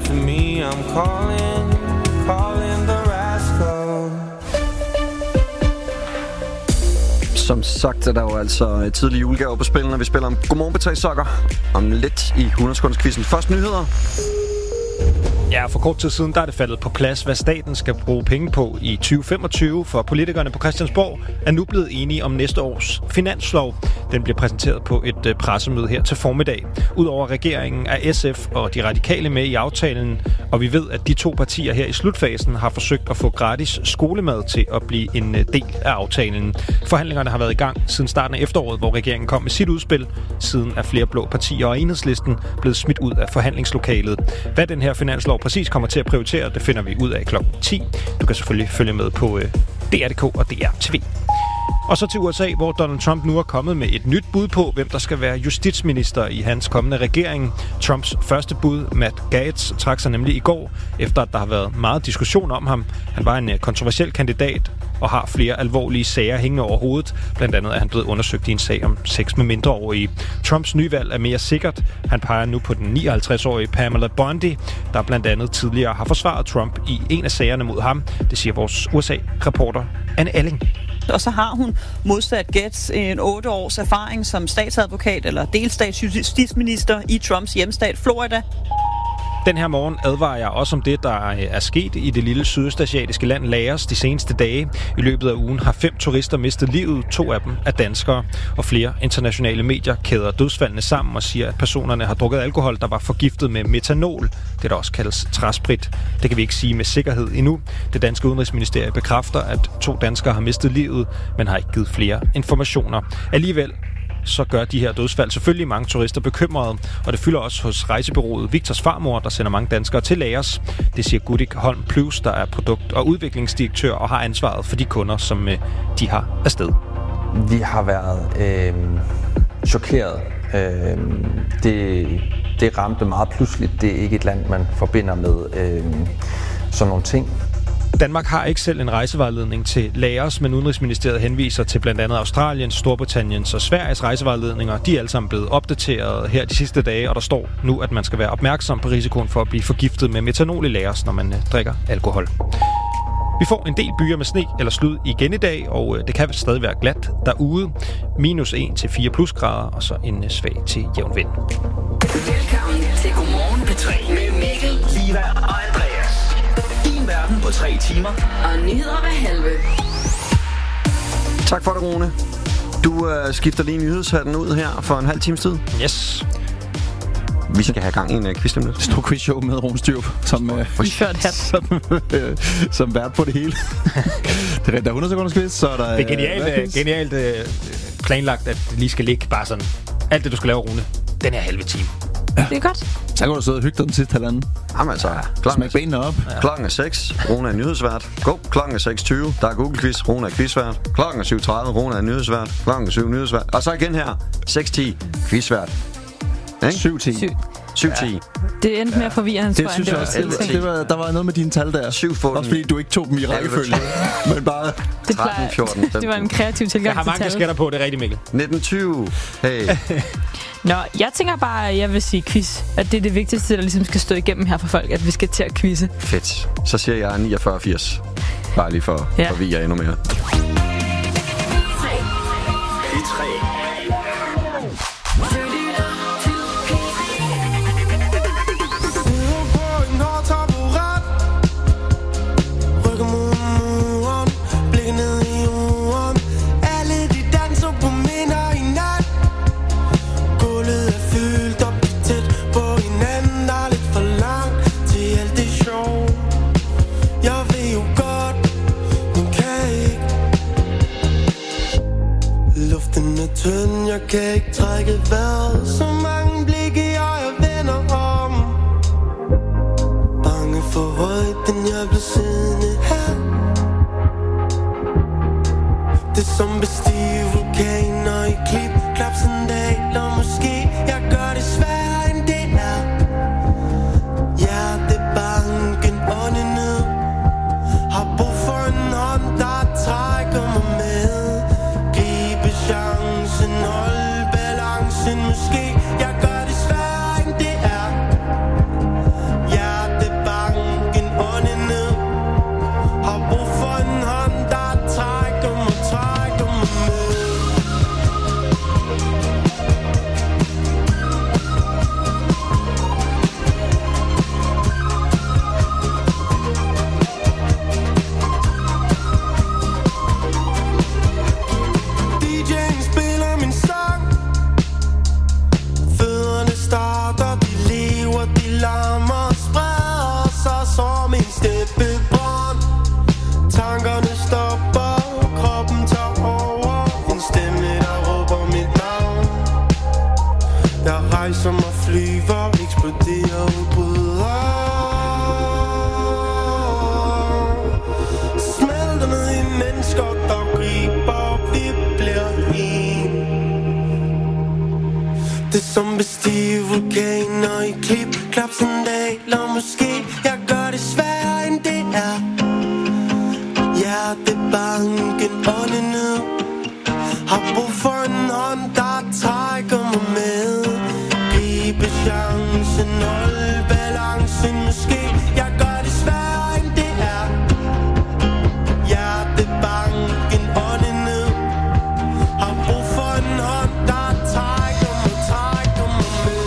meant for me. I'm calling the rascal. Som sagt er der jo altså tidlige julegaver på spil, når vi spiller om Godmorgen P3 Sokker om lidt i 100-sekunders-quizzen. Først nyheder. Ja, for kort tid siden der er det faldet på plads, hvad staten skal bruge penge på i 2025, for politikerne på Christiansborg er nu blevet enige om næste års finanslov. Den bliver præsenteret på et pressemøde her til formiddag. Udover regeringen er SF og de radikale med i aftalen, og vi ved, at de to partier her i slutfasen har forsøgt at få gratis skolemad til at blive en del af aftalen. Forhandlingerne har været i gang siden starten af efteråret, hvor regeringen kom med sit udspil. Siden er flere blå partier og Enhedslisten blevet smidt ud af forhandlingslokalet. Hvad den her finanslov præcis kommer til at prioritere, det finder vi ud af klokken 10. Du kan selvfølgelig følge med på DR.dk og DR.tv. Og så til USA, hvor Donald Trump nu er kommet med et nyt bud på, hvem der skal være justitsminister i hans kommende regering. Trumps første bud, Matt Gaetz, trak sig nemlig i går, efter at der har været meget diskussion om ham. Han var en kontroversiel kandidat og har flere alvorlige sager hængende over hovedet. Blandt andet er han blevet undersøgt i en sag om sex med mindreårige. Trumps nyvalg er mere sikkert. Han peger nu på den 59-årige Pamela Bondi, der blandt andet tidligere har forsvaret Trump i en af sagerne mod ham. Det siger vores USA-reporter Anne Alling. Og så har hun modsat Gaetz en 8 års erfaring som statsadvokat eller delstatsjustitsminister i Trumps hjemstat Florida. Den her morgen advarer jeg også om det, der er sket i det lille sydøstasiatiske land Laos de seneste dage. I løbet af ugen har 5 turister mistet livet, 2 af dem er danskere. Og flere internationale medier kæder dødsfaldene sammen og siger, at personerne har drukket alkohol, der var forgiftet med metanol. Det der også kaldes træsprit. Det kan vi ikke sige med sikkerhed endnu. Det danske udenrigsministerium bekræfter, at 2 danskere har mistet livet, men har ikke givet flere informationer. Alligevel så gør de her dødsfald selvfølgelig mange turister bekymrede, og det fylder også hos rejsebureauet Victors Farmor, der sender mange danskere til Laos. Det siger Gudik Holm Plus, der er produkt- og udviklingsdirektør og har ansvaret for de kunder, som de har afsted. Vi har været chokeret. Det ramte meget pludseligt. Det er ikke et land, man forbinder med sådan nogle ting. Danmark har ikke selv en rejsevejledning til Laos, men Udenrigsministeriet henviser til blandt andet Australiens, Storbritanniens og Sveriges rejsevejledninger. De er alle sammen blevet opdateret her de sidste dage, og der står nu, at man skal være opmærksom på risikoen for at blive forgiftet med metanol i Laos, når man drikker alkohol. Vi får en del byer med sne eller slud igen i dag, og det kan stadig være glat derude. -1 til 4 plusgrader, og så en svag til jævn vind. Velkommen til Godmorgen P3 med Mikkel, Liva og Andreas. Din verden på 3 timer. Og nyheder hver halve. Tak for det, Rune. Du skifter lige nyhedshatten ud her for en halv times tid. Yes. Vi skal have gang i en quiz nemlig. Stor quizshow med Rune Styrp som vært på det hele. Der er 100 sekunders quiz, så der det er genialt planlagt, at det lige skal ligge bare sådan. Alt det, du skal lave, Rune, den her halve time. Ja. Det er godt. Så kan du sidde og hygge dig den sidste halvanden. Jamen altså, smæk benene op. Klokken er 6, Rune er nyhedsvært. Klokken er 6:20, der er Google Quiz, Rune er quizvært. Klokken er 7:30, Rune er nyhedsvært. Klokken er 7 nyhedsvært. Og så igen her, 6:10, quizvært. 7:10. 7:10. Det endte med at forvirre hans det synes jeg også. Der var noget med dine tal der. 7 også fordi du ikke tog dem i rækkefølge. Men bare 13, 14, 15. Det var en kreativ tilgang til tal. Jeg har mange kasketter på, det er rigtigt, Mikkel. 1920. Hey. Nå, jeg tænker bare, at jeg vil sige quiz. At det er det vigtigste, der ligesom skal stå igennem her for folk, at vi skal til at quizze. Fedt. Så siger jeg 49-80. Bare lige for at forvirre endnu mere. Jeg kan ikke trække vejret. Så mange blikke jeg vender om. Bange for højden, jeg bliver siddende her. Det er som bestige vulkaner i klip, klapsandaler. Måske jeg gør det sværere end det er. Hjertebanken ånden ned. Har brug for en hånd, der trækker mig med. Gribe chancen, hold balancen. Måske jeg gør det sværere end det er. måske jeg gør det sværere end det er. Hjertebanken ånden ned. Har brug for en hånd, der trækker mig med. Gribe chancen, hold balancen. Måske jeg gør det sværere end det er. Hjertebanken ånden ned. Har brug for en hånd, der trækker mig med.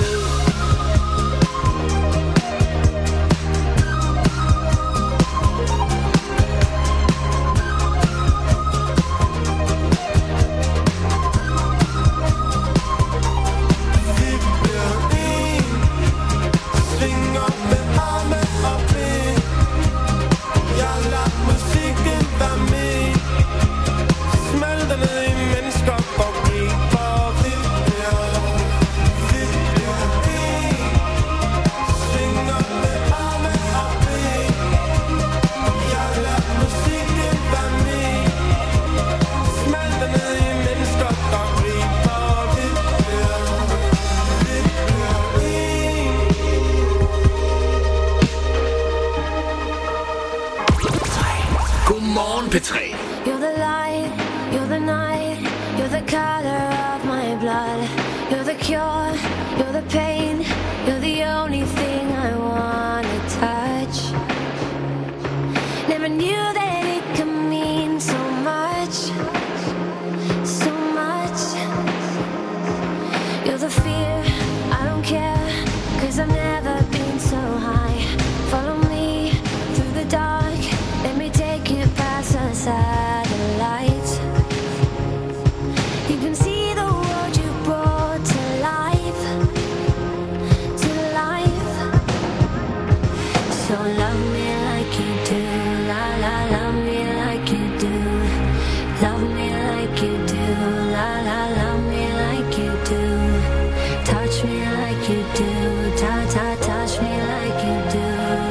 P3. You're the light, you're the night, you're the color of my blood. You're the cure, you're the pain, you're the only thing I wanna touch. Never knew that it could mean so much, so much. You're the fear, I don't care, 'cause I've never been so high. Follow me through the dark, let me take you past the satellite. You can see the world you brought to life, to life. So love me like you do, la la, love me like you do. Love me like you do, la la, love me like you do. Touch me like you do, ta ta, touch me like you do.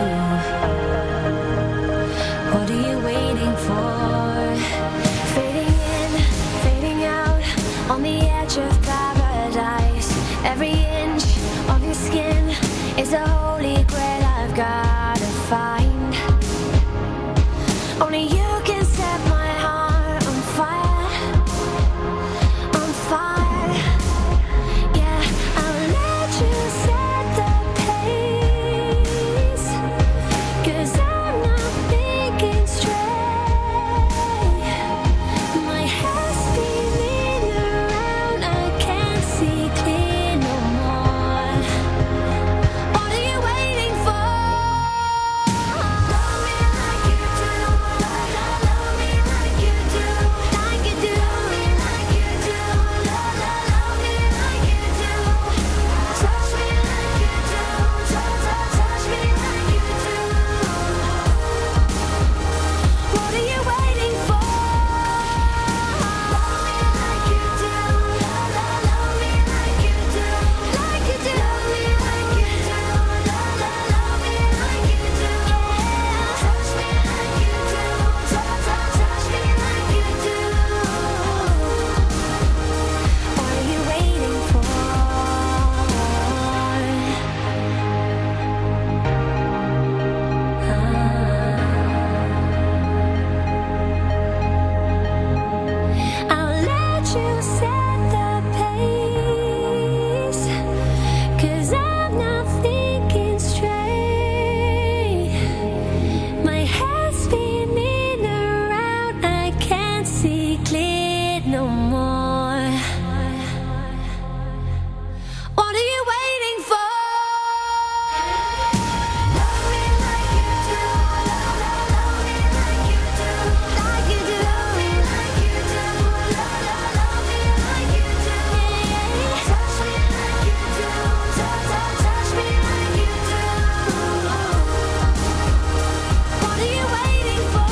What are you waiting for? Fading in, fading out, on the edge of paradise. Every inch of your skin is a holy grail I've gotta find. Only you can set my heart on fire, on fire. Yeah, I'll let you set the pace, 'cause I'm not thinking straight. My head's spinning around, I can't see clear no more. What are you waiting for? Love me like you do, love me like you do, like you do, like you do, love me like you do. Touch me like you do, touch me like you do. What are you waiting for? Love me like you do, love me like you do, like you do, love me like you do, love me like you do. Touch me like you do, touch me like you do. What are you waiting for? I'll let you set the pace, 'cause I'm not thinking straight. My head's spinning around, I can't see clear no more. What are you waiting for? Love me like you do, love me like you do, like you do, love me like you do, love me like you do. Touch me like you do, touch me like you do. What are you waiting for?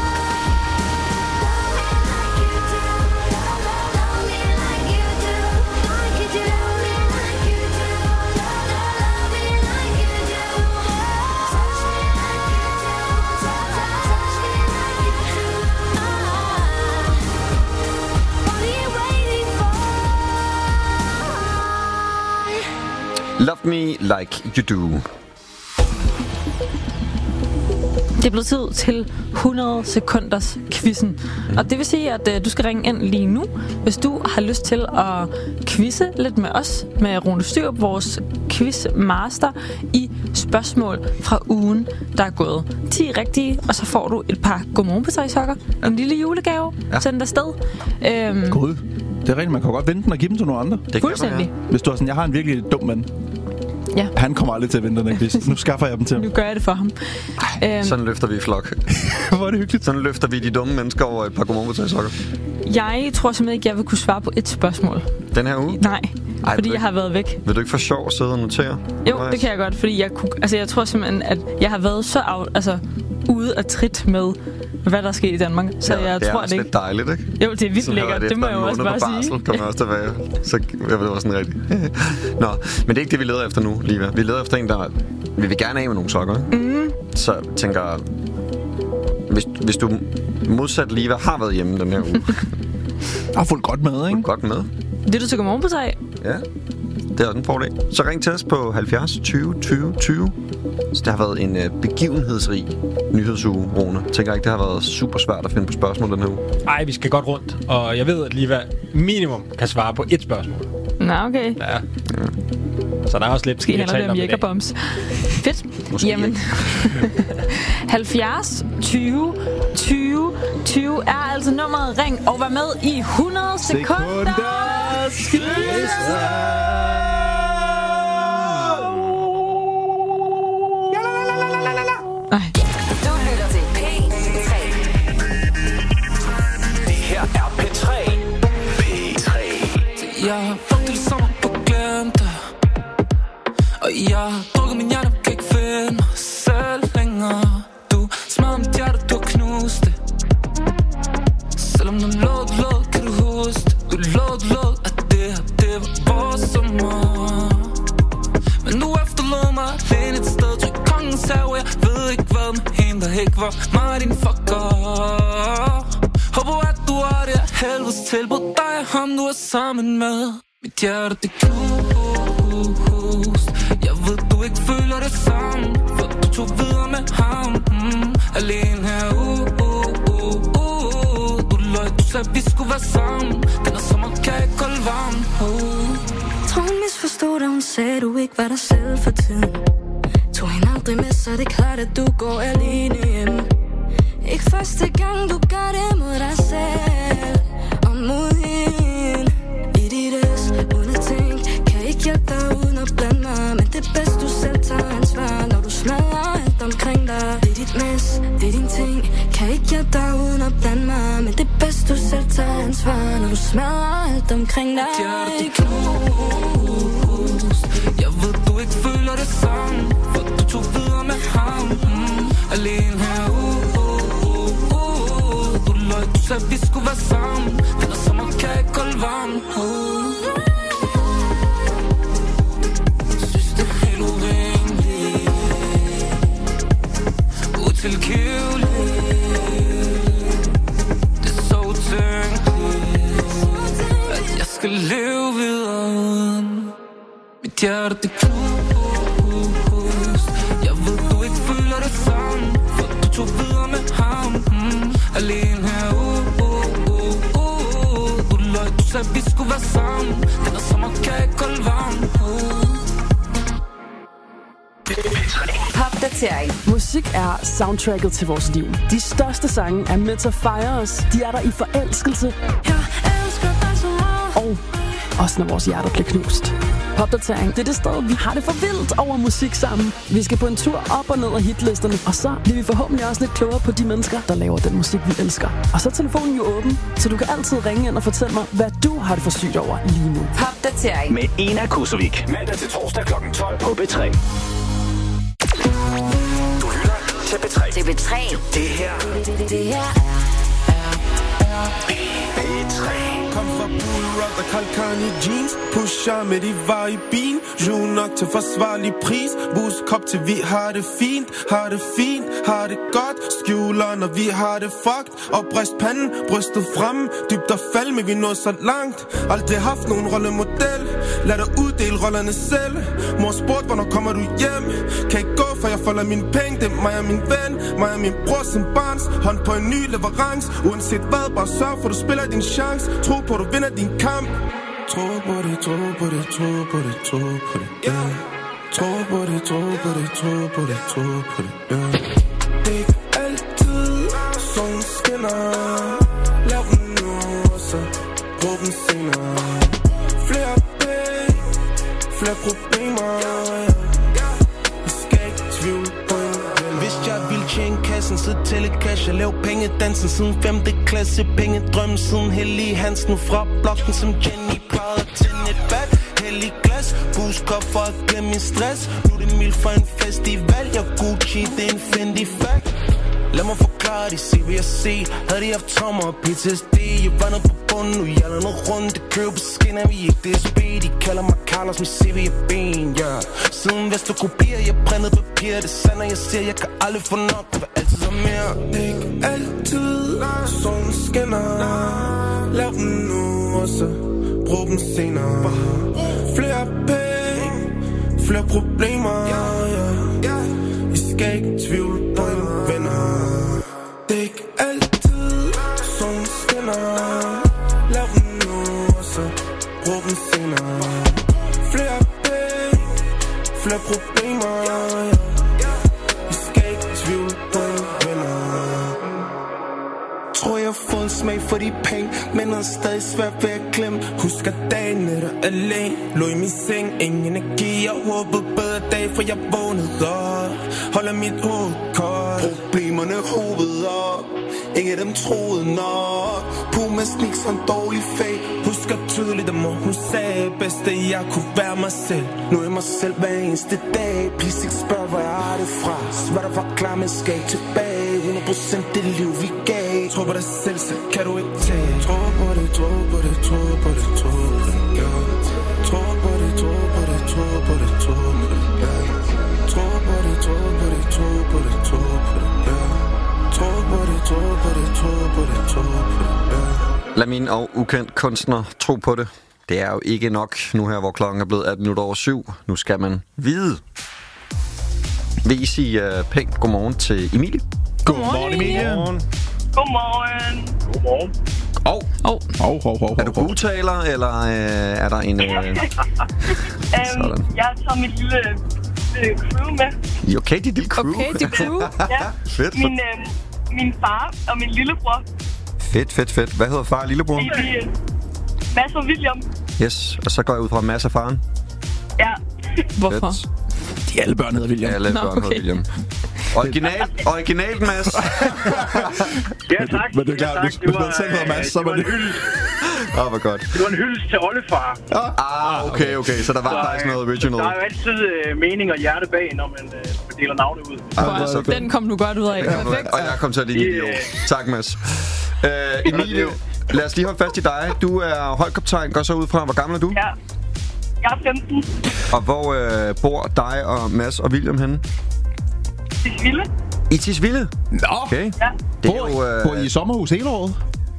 Love me like you do, love me like you do, like you do, love me like you do, love me like you do. Touch me like you do, touch me like you do. What are you waiting for? Love Me Like You Do. Det er blevet tid til 100 sekunders quizzen. Og det vil sige, at du skal ringe ind lige nu, hvis du har lyst til at quizze lidt med os, med Rune Styrup, vores quizmaster, i spørgsmål fra ugen, der er gået. 10 rigtige, og så får du et par Godmorgen P3 sokker. En lille julegave. Send afsted. Gud. Det er rigtigt, man kan godt vente den og give dem til nogle andre. Det Fuldstændig. Hvis du er sådan, jeg har en virkelig dum mand. Ja. Han kommer aldrig til at vente den her quiz. Nu skaffer jeg dem til ham. Nu gør jeg det for ham. Sådan løfter vi i flok. Hvor er det hyggeligt. Sådan løfter vi de dumme mennesker over et par Godmorgen P3 sokker. Jeg tror simpelthen ikke, jeg vil kunne svare på et spørgsmål. Den her uge? Nej, fordi jeg har været væk. Vil du ikke for sjov sidde og notere? Jo, det kan jeg godt, fordi jeg tror simpelthen, at jeg har været så ude af trit med, hvad der sker i Danmark. Så ja, jeg det tror er også det lidt dejligt, ikke? Jo, det er vildt lækkert. Det må jeg jo også bare sige. Kommer også tilbage. Så jeg ved, det var sådan rigtigt. Nå, men det er ikke det, vi leder efter nu, Liva. Vi leder efter en, der vi vil gerne af med nogle sokker. Så tænker jeg, hvis du modsat Liva har været hjemme den her uge. Har fulgt godt med, ikke? Godt med. Det er du til Godmorgen P3. Ja, det er også en fordel. Så ring til os på 70 20 20 20. Så det har været en begivenhedsrig nyhedsuge, Rune. Jeg tænker ikke, det har været super svært at finde på spørgsmål den her uge. Ej, vi skal godt rundt. Og jeg ved, at Liva minimum kan svare på et spørgsmål. Nå, okay. Ja. Så der er også lidt... Måske handler det om Jägerbombs. Fedt. Måske Jamen. 70 20 20 20 er altså nummeret. Ring og vær med i 100 sekunder. Du lytter til P3. Det her er P3. P3. Jeg har fucket det sommer på glemte. Og jeg har drukket min hjerte, kan ikke finde mig selv længere. Du smadrer mit hjerte, du har knust det. Selvom du lå, kan du huske det. Du lå, at det her, det var vores sommer. Men nu efterlod mig alene et sted, tror i kongens have. Jeg ved ikke hvad med hende, der ikke var mig, din fucker. Håber at du har det her helvedes tilbud. Dig og ham, du er sammen med. Mit hjerte, det knust. Jeg ved, du ikke føler det samme, for du tog videre med ham. Alene her, Du løg, du sagde, vi skulle være sammen. Den er sommer, kan jeg ikke holde varm. Tror hun misforstod, da hun sagde, du ikke var dig selv for tiden. Tog hende aldrig med, så det er klart, at du går alene hjem. Ikke første gang, du gør det mod dig selv og mod hende. I dit æs, uden at tænke, kan ikke hjælpe dig uden at blande mig. Men det er bedst, du selv tager ansvar, når du smadrer alt omkring dig. Det er dit mess, det er din ting, kan ikke hjælpe dig uden at blande mig. Men det er bedst, du selv tager ansvar, når du smadrer alt omkring dig. Hjerte knust. Jeg ved, du ikke føler det samme, for du tog videre med ham. Alene her, Du løg, du sagde, vi skulle være sammen. Den er sommer, kan jeg ikke holde varm. Synes det er helt urimeligt, utilgiveligt. Det er så utænkeligt, at jeg skal leve videre uden. Mit hjerte, det knust. Jeg ved, du ikke føler det samme, for du tog videre med ham. Alene her, Du løg, du sagde, vi skulle være sammen. Den er sommer, kan jeg ikke holde varm. Popdatering. Musik er soundtracket til vores liv. De største sange er med til at fejre os. De er der i forelskelse. Jeg elsker dig så meget. Og også når vores hjerter bliver knust. Popdatering, det er det sted, vi har det for vildt over musik sammen. Vi skal på en tur op og ned af hitlisterne. Og så bliver vi forhåbentlig også lidt klogere på de mennesker, der laver den musik, vi elsker. Og så er telefonen jo åben, så du kan altid ringe ind og fortælle mig, hvad du har det for sygt over lige nu. Popdatering. Med Ena Kusovik. Mandag til torsdag kl. 12 på P3. Du lytter til P3. Til P3. Det her er P3. Kom fra Bullrock og Kalkani jeans. Pusher med de var i bil. Jule nok til forsvarlig pris. Bus kop til vi har det fint. Har det fint, har det godt. Skjuler når vi har det fucked. Og brist panden, brystet frem. Dybt og fald, men vi når så langt. Aldrig haft nogen rollemodel. Lad dig uddele rollerne selv. Mor spurgte, hvornår kommer du hjem? Kan ikke gå, for jeg folder mine penge. Det er mig og min ven. Mig og min bror som barns, hånd på en ny leverance. Uanset hvad, bare sørg for du spiller din chance. Tro på du vinder din kamp. Tro på det, tro på det, tro på det, tro på det, yeah. Tro på det, tro på det, tro på det, tro på det, yeah. Det er ikke altid solen skinner. Lav den nu, og så brug den senere. Flere penge, flere problemer, jeg skal ikke tvivle på en. Hvis jeg ville tjene kassen, så tælle cash. Jeg lav pengedansen siden 5. klasse. Pengedrømmen siden Hellig Hans. Nu fra blokken som Jenny plejede at tænde et bad. Hellig glas, busker for at glemme min stress. Nu er det mild for en festival. Jeg Gucci, det er en Fendi fact. Lad mig forklare det, se hvad jeg ser. Havde de haft tommer og PTSD. Jeg var nede på bunden, nu jeg lader noget rundt. Det kører på skinner, vi ikke DSB. De kalder mig Carlos, mit CV er ben, ja. Siden Vesterkopier, jeg printede papir. Det sand, jeg siger, jeg kan aldrig få nok. Det var altid så mere. Det er ikke altid, solen skinner. Lav den nu, og så brug den senere. Flere penge, flere problemer, ja. I skal ikke tvivle på en venner. Det er ikke altid solen skinner. Lav den nu, og så brug den senere. Flere penge, flere problemer, ja. I skal ikke tvivle på en venner. Tror jeg har fået smag for de penge, men er stadig svært ved at glemme. Husker dagen der alene, lå i min seng, ingen energi. Jeg håbede bedre dag, for jeg vågnede op. Holder mit hoved koldt, problemerne hovedet op. Ingen af dem troede nok. Puma sneaks og en dårlig fag. Husker tydeligt, at mor hun sagde bedst, at jeg kunne være mig selv. Nu er jeg mig selv hver eneste dag. Please ikke spørg, hvor jeg har det fra. Svar der var klar, men skal ikke tilbage. 100% det liv vi gav. Tro på dig selv, så kan du ikke tage. Tro på det, tro på det, tro på det, tro på det, yeah. Tro på det, tro på det, tro på det, tro på det, yeah. Tro på det, tro på det, tro på det, tro på det, yeah. Tro på det, tro på det, tro på det, tro på det, yeah. Lad min og ukendt kunstner tro på det. Det er jo ikke nok nu her, hvor klokken er blevet 18:07. Nu skal man vide. Vil I sige pænt godmorgen til Emilie? Godmorgen, Emilie. Godmorgen. Godmorgen. Er du udtaler, eller er der en... Jeg tager mit lille crew med. Okay, dit lille crew. Okay, dit crew. Ja. Fedt. Min far og min lillebror. Fedt. Hvad hedder far og lillebror? Mads og William. Yes, og så går jeg ud fra Mads og faren. Ja. Hvorfor? De alle børn hedder William. Alle børn hedder William. Originalt, Mads. Ja, tak. Men det er klart, hvis man selv hedder Mads, så er man det. Hvor godt. Det var en hyldest til oldefar. Okay, så der var faktisk noget original. Der er jo altid mening og hjerte bag, når man deler navne ud. Den kom nu godt ud af. Perfekt. Og jeg kom til at lige give tak, Mads. Emilie, lad os lige holde fast i dig. Du er holdkaptajn, går så ud fra. Hvor gammel er du? Ja, jeg er 15. Og hvor bor dig og Mads og William henne? Tisvilde. I Tisvilde? Nå, okay. Ja. Det er jo, bor I i sommerhus hele året?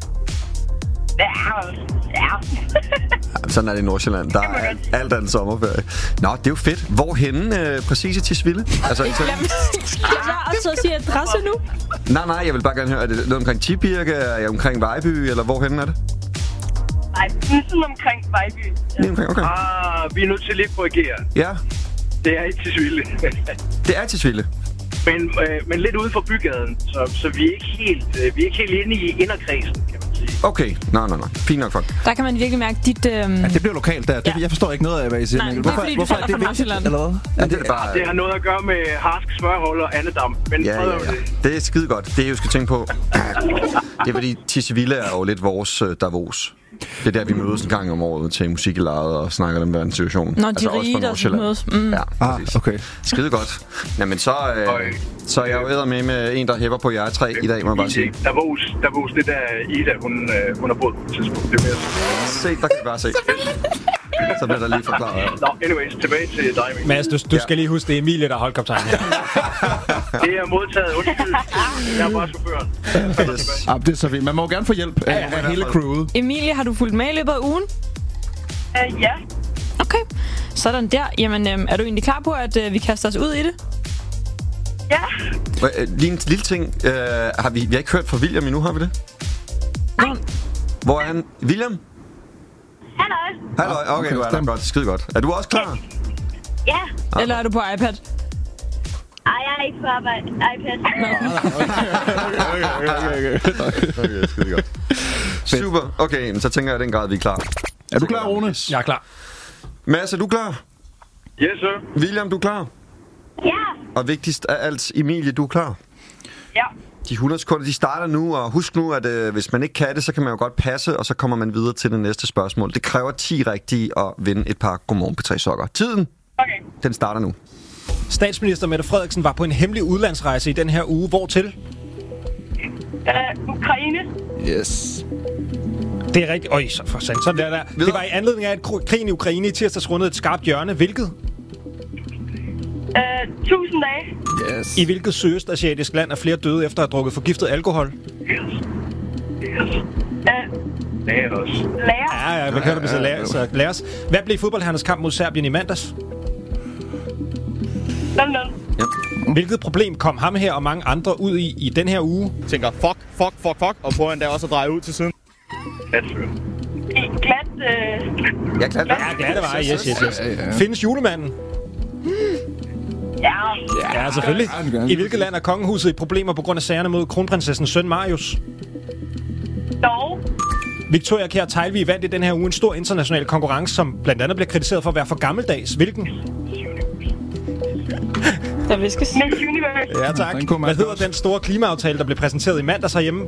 Ja. Sådan er det i Nordsjælland. Der er alt andet sommerferie. Nå, det er jo fedt. Hvorhenne præcis i Tisvilde? Altså, Lad være altså at sige adresse nu. Nej, jeg vil bare gerne høre, er det noget omkring Tibirke? Er jeg omkring Vejby? Eller hvorhenne er det? Nej, det er sådan omkring Vejby. Ja. Omkring, okay. Vi er nødt til lige at korrigere. Ja. Det er i Tisvilde. Det er Tisvilde. Men lidt ude for bygaden, så vi er ikke helt inde i inderkredsen, kan man sige. Okay, nej. Fint nok, folk. Der kan man virkelig mærke dit... Ja, det bliver lokalt der. Jeg forstår ikke noget af, hvad I siger. Nej, det er fordi, du falder fra Nordsjælland. Eller hvad? Det har noget at gøre med harsk smørhold og andedam. Men ja. Det er skide godt. Det, jeg skal tænke på, det er fordi Tisvilde er jo lidt vores Davos. Det er der, vi mødes en gang om året til musiklejet og snakker om den situation. Når de rige, der mødes. Ja, okay. Skide godt. Jamen, så er jeg jo med en, der hæpper på jer 3 i dag, må jeg bare sige. Davos, det der Ida, hun har boet på et tidspunkt. Det er mere. Se, der kan vi bare se. Så bliver der lige forklaret. Nå, anyways, tilbage til dig, Mikkel. Mads, du skal lige huske, det er Emilie, der er holdkaptajn her. Det er modtaget. Undskyld. Jeg er bare chaufføren. Det er så fint. Man må gerne få hjælp af hele crewet. Emilie, har du fulgt med i løbet af ugen? Ja. Okay, sådan der. Jamen, er du egentlig klar på, at vi kaster os ud i det? Ja. Lige en lille ting. Vi har ikke hørt fra William endnu, har vi det? Nej. Hvor er han? William? Halløj. Okay, du er der godt. Skide godt. Er du også klar? Ja. Eller er du på iPad? Ej, jeg er ikke på arbejde. iPad. Okay, skide godt. Super. Okay, så tænker jeg i den grad, vi er klar. Er du klar, Rune? Jeg er klar. Mads, er du klar? Yes, sir. William, du er klar? Ja. Og vigtigst af alt, Emilie, du er klar? Ja. De 100 sekunder, de starter nu, og husk nu, at hvis man ikke kan det, så kan man jo godt passe, og så kommer man videre til det næste spørgsmål. Det kræver 10 rigtige at vinde et par Godmorgen P3-sokker. Tiden, den starter nu. Statsminister Mette Frederiksen var på en hemmelig udlandsrejse i den her uge. Hvor til? Ukraine. Yes. Det er rigtigt. Øj, så for sandt. Sådan der. Det var i anledning af, at krigen i Ukraine i tirsdags rundede et skarpt hjørne. Hvilket? 1000 dage. Yes. I hvilket sydøstasiatisk land er flere døde efter at have drukket forgiftet alkohol? Lærer. Ja, hvad kan du blive så læres? Hvad blev fodboldherrenes kamp mod Serbien i mandags? London. Hvilket problem kom ham her og mange andre ud i den her uge? Tænker fuck, og prøver endda også at dreje ud til siden. Glat. Glattevej, yes. Findes julemanden? Ja, selvfølgelig. I hvilket land er kongehuset i problemer på grund af sagerne mod kronprinsessens søn Marius? Norge. Victoria Kjær Teglvig vandt i den her uge en stor international konkurrence, som blandt andet bliver kritiseret for at være for gammeldags. Hvilken? Der viskes. Miss Universe. Ja, tak. Hvad hedder den store klimaaftale, der blev præsenteret i mandags herhjemme?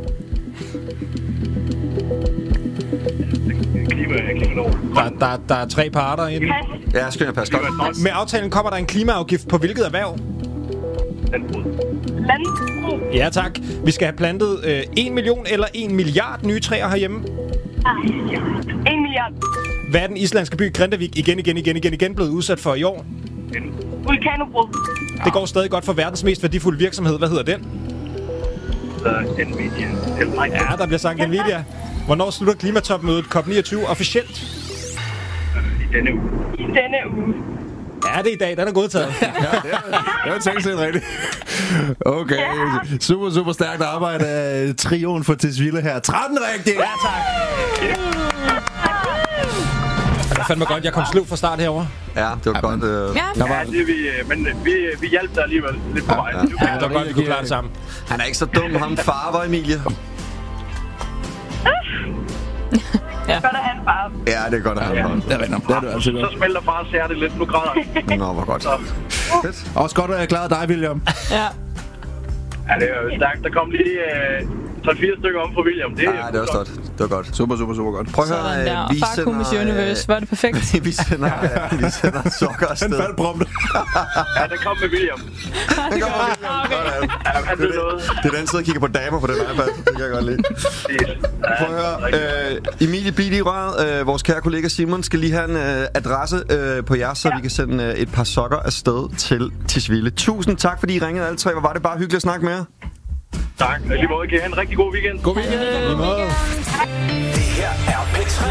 Der er 3 parter i den. Ja, skynd jer, pas godt. Med aftalen kommer der en klimaafgift på hvilket erhverv? Landbrug. Ja, tak. Vi skal have plantet 1 million eller 1 milliard nye træer herhjemme. 1 milliard. Hvad er den islandske by Grindavik igen blevet udsat for i år? Vulkanudbrud. Det går stadig godt for verdens mest værdifulde virksomhed. Hvad hedder den? Nvidia. Ja, der bliver sagt Nvidia. Hvornår slutter klimatopmødet COP29 officielt? I denne uge. Ja, det er i dag. Den er godtaget. Det var tænkt set rigtigt. Okay, super stærkt arbejde af trioen for Tisvilde her. 13 rigtigt! Ja, tak. Det fandt mig godt, jeg kom sløv fra start herovre. Ja, det var godt. Men vi hjalp dig alligevel lidt på vejen. Ja, det var godt, vi kunne klare det sammen. Han er ikke så dum, ham far var, Emilie. Ja. Godt at have en far. Ja, det er godt at have en far. Det er du altid godt. Så smelter fars hjerte lidt. Nu græder. Nå, hvor godt. Fedt. Også godt, at jeg klarede dig, William. Ja. Ja, det er jo stærkt. Der kom lige 3-4 stykker om for William. Det er også godt. Det var godt. Super godt. Prøv at høre, vi sender... Miss Universe, var det perfekt? vi sender sokker afsted. Han faldt prompte. Ja, den kom med William. Den kom med William. Ja, han ved noget. Det er den side, kigger på damer på den iPad. Det kan jeg godt lide. Prøv at høre, Emilie Bidi i røret, vores kære kollega Simon, skal lige have en adresse på jer, så vi kan sende et par sokker afsted til Tisvilde. Tusind tak, fordi I ringede alle tre. Hvor var det bare hyggeligt at snakke med jer. Tak. Lige måde, kan I have en rigtig god weekend. God weekend. Det her er P3.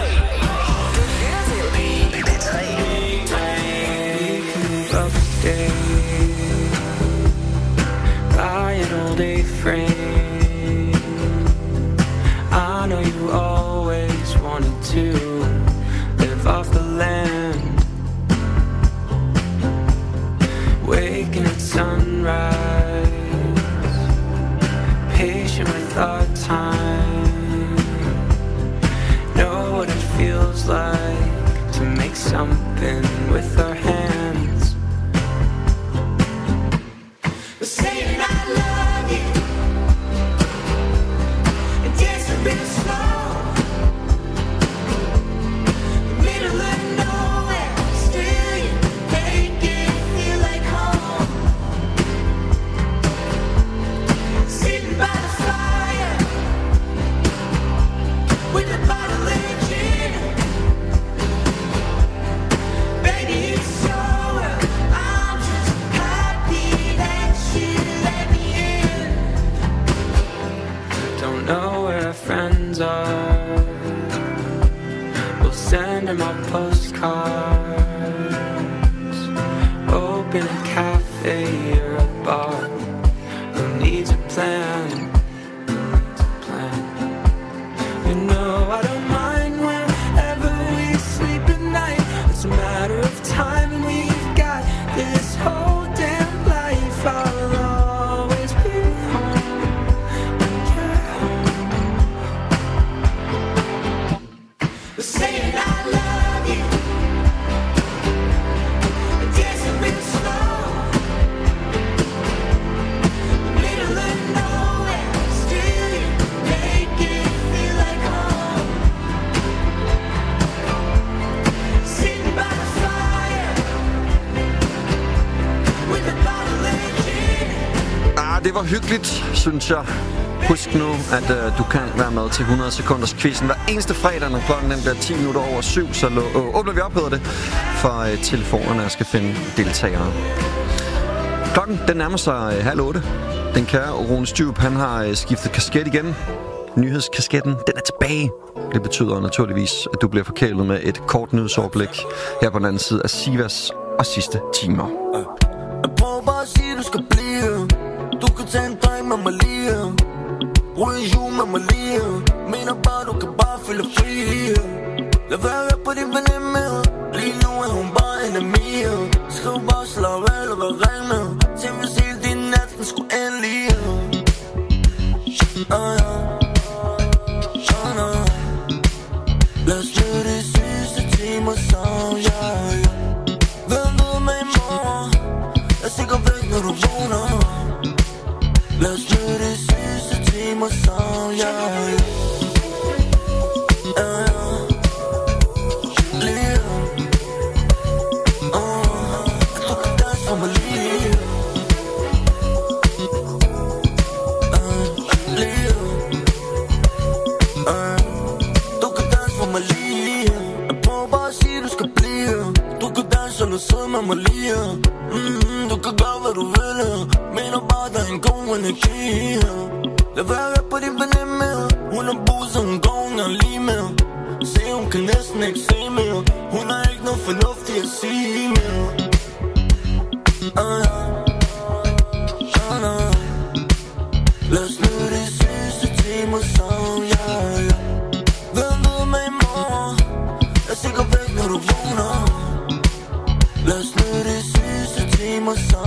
I know you always wanted to live off the land, waking at sunrise, patient with our time. Know what it feels like to make something with our hands. Saying I love you det var hyggeligt, synes jeg. Husk nu, at du kan være med til 100 sekunders quizzen hver eneste fredag, når klokken bliver 10 minutter over 7, så åbner vi op, hedder det, for telefonerne, jeg skal finde deltagere. Klokken, den nærmer sig 7:30. Den kære Rune Styrup, han har skiftet kasket igen. Nyhedskasketten, den er tilbage. Det betyder naturligvis, at du bliver forkælet med et kort nyhedsoverblik her på den anden side af Sivas og sidste timer. Jeg prøver bare at sige, du skal blive. Du kan tage en dreng med mig lige. Ryge jul med mig lige. Mener bare, du kan bare føle fri. Lad være på din veninde. Lige nu er hun bare enemy. Skriv bare slap af, eller hvad regner. Til hvis hele din nat, den skulle endelig. Lad os nyde de sidste timer, så hvem ved med i morgen? Jeg er sikker væk, når du vågner. Lad os nyde de sidste timer, så du kan danse for mig lige. Du kan danse for mig lige. Jeg prøver bare at sige, du skal blive. Du kan danse eller sidde med mig lige. Du kan gøre, hvad du vil. Mener bare, der er en god energi. Lad være på din veninde. Hun er buset, hun går, hun er lige med. Se, hun kan næsten ikke se mere. Hun har ikke noget fornuftigt at sige mere. Lad os nyde de sidste timer, så hvem ved med i morgen? Jeg er sikker væk, når du vågner. Lad os nyde de sidste timer, så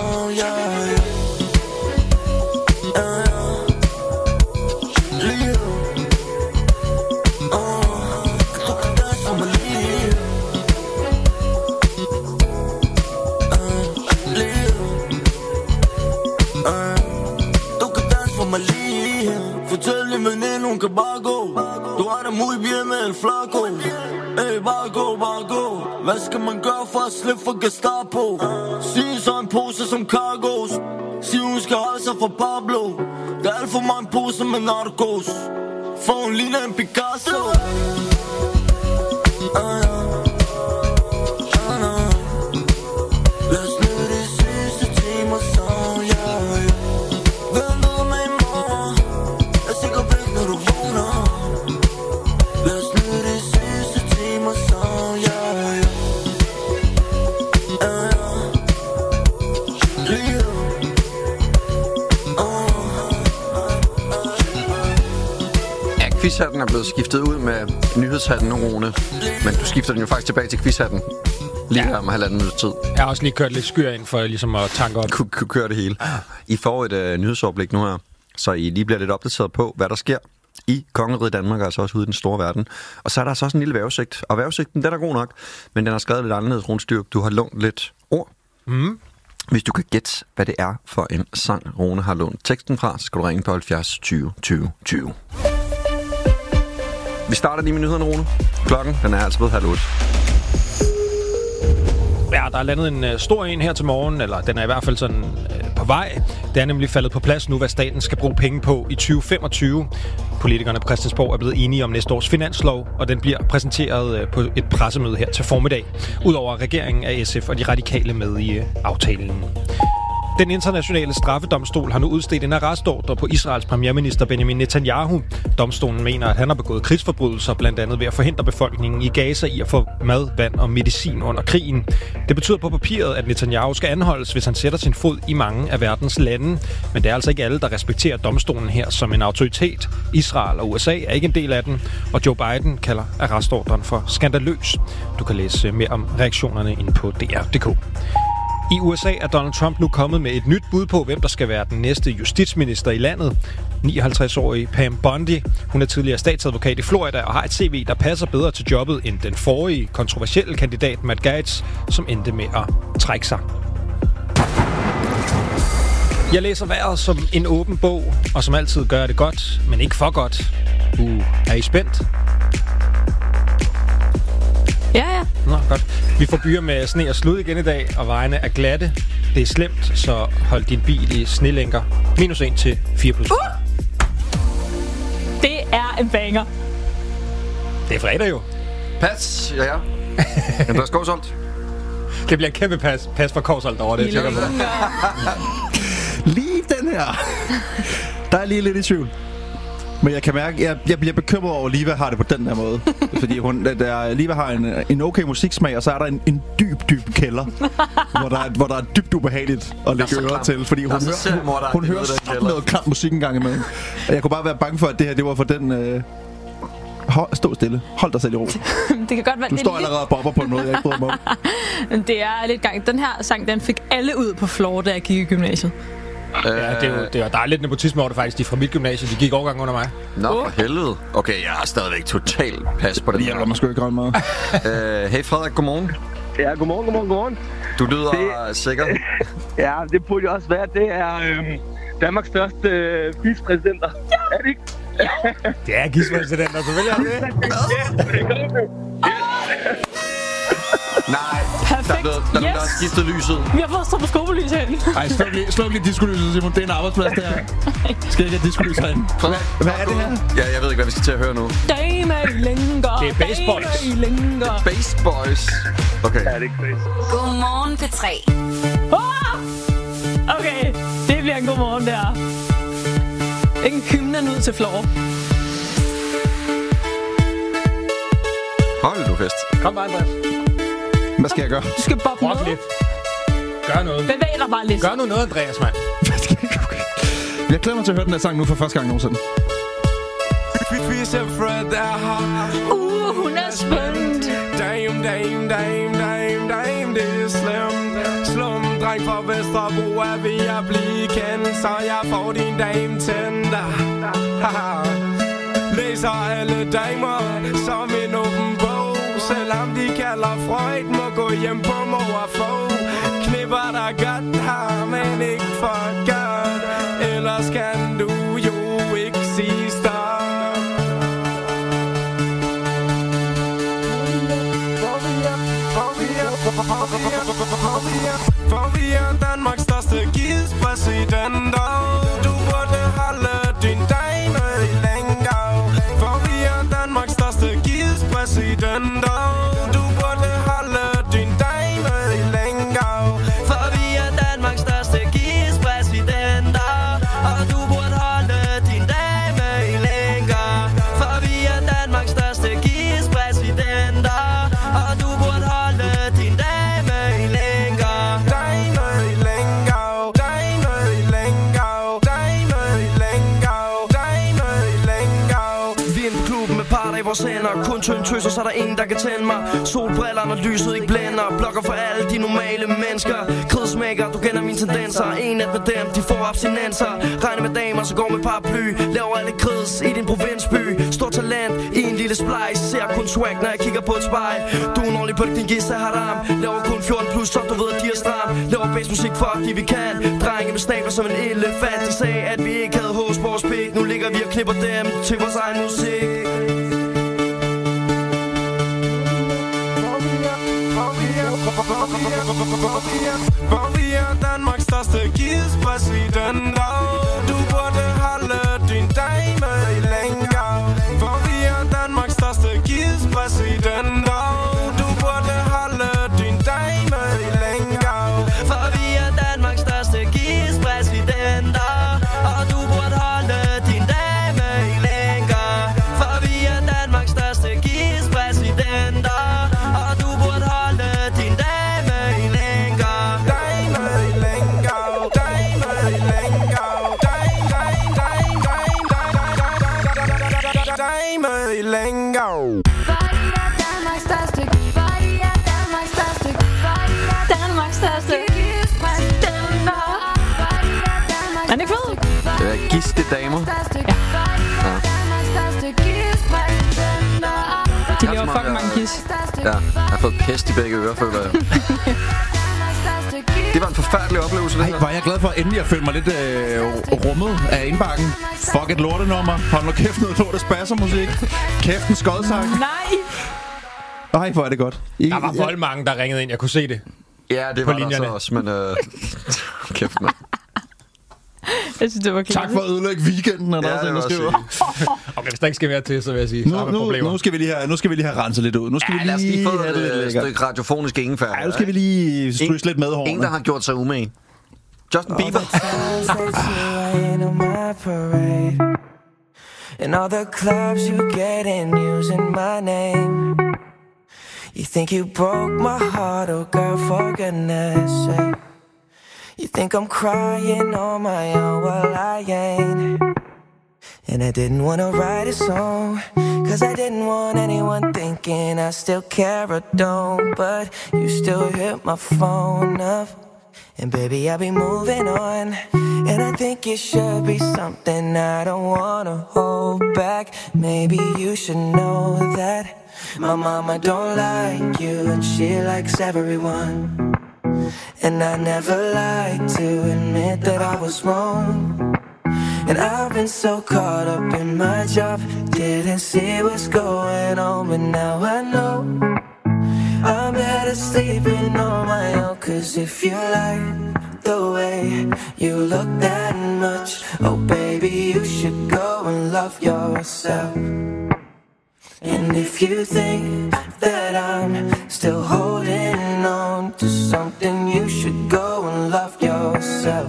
lige. Du kan danse for mig lige. Du kan danse for mig lige. Fortæl din veninde, hun kan bare gå. Du har da muy bien med en flaco. Ey, bare gå, bare gå. Hvad skal man gøre for at slippe for Gestapo? Sig så en pose som cargos. Sig hun skal holde sig fra Pablo. Der er alt for meget en pose med narkos. For hun ligner en Picasso. Lad os nyde de sidste timer, så hvem ved med i morgen? Jeg er sikker væk, når du vågner. Lad os nyde de sidste timer, så Quizhatten er blevet skiftet ud med nyhedshatten, Rune. Men du skifter den jo faktisk tilbage til quizhatten. Lige her om 1,5 minuts tid. Jeg har også lige kørt lidt skyr ind for ligesom at tanke op. Kunne køre det hele. I får et nyhedsoverblik nu her, så I lige bliver lidt opdateret på, hvad der sker i Kongeriget Danmark, altså også ude i den store verden. Og så er der altså også en lille vejrudsigt. Og vejrudsigten, den er god nok, men den er skrevet lidt anderledes, Rune Styrup. Du har lånt lidt ord. Hvis du kan gætte, hvad det er for en sang, Rune har lånt teksten fra, så skal du ringe på 70 20 20 20. Vi starter lige med nyhederne, Rune. Klokken, den er altså blevet 7:30. Ja, der er landet en stor en her til morgen, eller den er i hvert fald sådan på vej. Det er nemlig faldet på plads nu, hvad staten skal bruge penge på i 2025. Politikerne på Christiansborg er blevet enige om næste års finanslov, og den bliver præsenteret på et pressemøde her til formiddag. Udover regeringen er SF og de radikale med i aftalen. Den internationale straffedomstol har nu udstedt en arrestordre på Israels premierminister Benjamin Netanyahu. Domstolen mener, at han har begået krigsforbrydelser, blandt andet ved at forhindre befolkningen i Gaza i at få mad, vand og medicin under krigen. Det betyder på papiret, at Netanyahu skal anholdes, hvis han sætter sin fod i mange af verdens lande. Men det er altså ikke alle, der respekterer domstolen her som en autoritet. Israel og USA er ikke en del af den, og Joe Biden kalder arrestordren for skandaløs. Du kan læse mere om reaktionerne inde på dr.dk. I USA er Donald Trump nu kommet med et nyt bud på, hvem der skal være den næste justitsminister i landet. 59-årige Pam Bondi. Hun er tidligere statsadvokat i Florida og har et CV, der passer bedre til jobbet end den forrige kontroversielle kandidat Matt Gaetz, som endte med at trække sig. Jeg læser vejret som en åben bog, og som altid gør jeg det godt, men ikke for godt. Er I spændt? Ja, ja. Nå, godt. Vi får byer med sne og slud igen i dag, og vejene er glatte. Det er slemt, så hold din bil i snelænker. -1 til 4+. Det er en banger. Det er fredag jo. Pas, ja. Andreas Korsholt. Det bliver et kæmpe pas for Korsholt over det. Lige den her. Der er lige lidt i tvivl. Men jeg kan mærke, jeg bliver bekymret over, at Liva har det på den her måde. Fordi Liva har en okay musiksmag, og så er der en dyb kælder, hvor der er dybt ubehageligt at lægge ører til. Fordi hun hører sådan noget klam musik engang imellem. Og jeg kunne bare være bange for, at det her det var for den... Stå stille. Hold dig selv i ro. Det kan godt være, du står allerede og bobber på en måde, jeg ikke bryder mig om. Det er lidt gang. Den her sang, den fik alle ud på floor, da jeg gik i gymnasiet. Der er lidt nepotisme over det faktisk. De fra mit gymnasie, de gik overgang under mig. Nå, for helvede. Okay, jeg er stadigvæk totalt pas på det. Det hjælper mig sgu ikke ret meget. Hey Frederik, godmorgen. Ja, godmorgen. Du lyder sikker. Ja, det burde jo også være. Det er Danmarks største vicepræsidenter. Ja. Er det ikke? Det er vicepræsidenter, så vælger jeg det. Nej, perfekt. Der er skiftet lyset. Vi har fået stroboskopelys herinde. Ej, sluk lige diskolyset, Simon. Det er en arbejdsplads, det her. Skal ikke have diskolyset herinde. Hvad er det her? Ja, jeg ved ikke, hvad vi skal til at høre nu. Dame i længer. Det er Bass Boys. Bass Boys. Okay. Ja, det er ikke crazy. Godmorgen P3. Okay, det bliver en god morgen der. En hymnen ud til floor. Hold du fest. Kom bare, Andreas. Hvad skal jeg gøre? Du skal boppe noget. Lidt. Gør noget. Bevæg dig bare lidt. Gør nu noget, Andreas, mand. Jeg glæder mig til at høre den her sang nu for første gang nogensinde. Hun er spændt. Dame, det er slemt. Slum, dreng fra Vesterbro er ved at blive kendt, så jeg får din dame tænder. Læser alle damer som en åben bog, selvom de kalder Freud, må gå hjem på mor og få. Knipper der godt her, men ikke for godt, ellers kan du jo ikke sige stop. For vi er Danmarks største gidspræsidenter. Du burde holde din dame i længere. For vi er Danmarks største gidspræsidenter. Du burde holde din dame i længere. For vi er Danmarks største gidspræsidenter. Og du burde holde din dame i længere. For vi er Danmarks største gidspræsidenter. Og du burde holde din dame i længere. Dame i længere. Dame i længere. Dame i længere. Dame i længere. Vi er en klub med parter i vores hænder. Kun tynd tøser, så er der ingen, der kan tænde mig. Solbriller, når lyset ikke blænder. Blokker for alle de normale mennesker. Kridsmækker, du kender mine tendenser. En af dem, de får abstinenser. Regner med damer, så går med paraply. Laver alle krids i din provinsby. Stor talent i en lille splice. Ser kun swag, når jeg kigger på et spejl. Du er en ordentlig på din gisse haram. Laver kun 14+, så du ved, at de er stram. Laver bassmusik for de vi kan. Drenge med snabler som en elefant. De sagde, at vi ikke havde hos vores pik. Nu ligger vi og klipper dem til vores egen musik. For vi er Danmarks største gidspræsidenter. Du burde holde din dame i længere. For vi er Danmarks største gidspræsidenter. Du burde holde din dame i længere. For vi er Danmarks største gidspræsidenter. Og du burde holde din dame i længere. For vi er Danmarks største gidspræsidenter. Og du burde holde din dame i længere. Dame i længere. Dame i længere. Dame i længere. Danmarks største. Danmarks største. Er det ikke fed? Det er giste damer. De laver fucking mange gis. Ja, jeg har fået pest i begge ører, føler jeg. Det var en forfærdelig oplevelse, det her. Var jeg glad for endelig at føle mig lidt rummet af indbakken. Fuck et lortenummer. Hold nu kæft noget lort af spassermusik. Kæft en skodsang. Nej! Ej, hvor er det godt. Der var vold mange, der ringede ind. Jeg kunne se det. Ja, det var der så også, men kæft, mand. Jeg synes, det var klart. Tak for at ødelægge weekenden, og der også en, der skriver. Okay, hvis der ikke skal være til, så vil jeg sige, så har vi problemer. Nu skal vi lige have renset lidt ud. Nu skal vi lige få have det lidt lækkert. et stykke radiofonisk ingefær. Ja, nu skal vi lige stryge lidt med hårene. En, der har gjort sig umage. Justin Bieber. And all the clubs you get in using my name. You think you broke my heart, oh girl, for goodness sake. You think I'm crying on my own, well I ain't. And I didn't want to write a song, cause I didn't want anyone thinking I still care or don't. But you still hit my phone up, and baby I'll be moving on. And I think it should be something I don't want to hold back. Maybe you should know that my mama don't like you, and she likes everyone. And I never like to admit that I was wrong. And I've been so caught up in my job, didn't see what's going on. But now I know I'm better sleeping on my own. Cause if you like the way you look that much, oh baby, you should go and love yourself. And if you think that I'm still holding on to something, you should go and love yourself.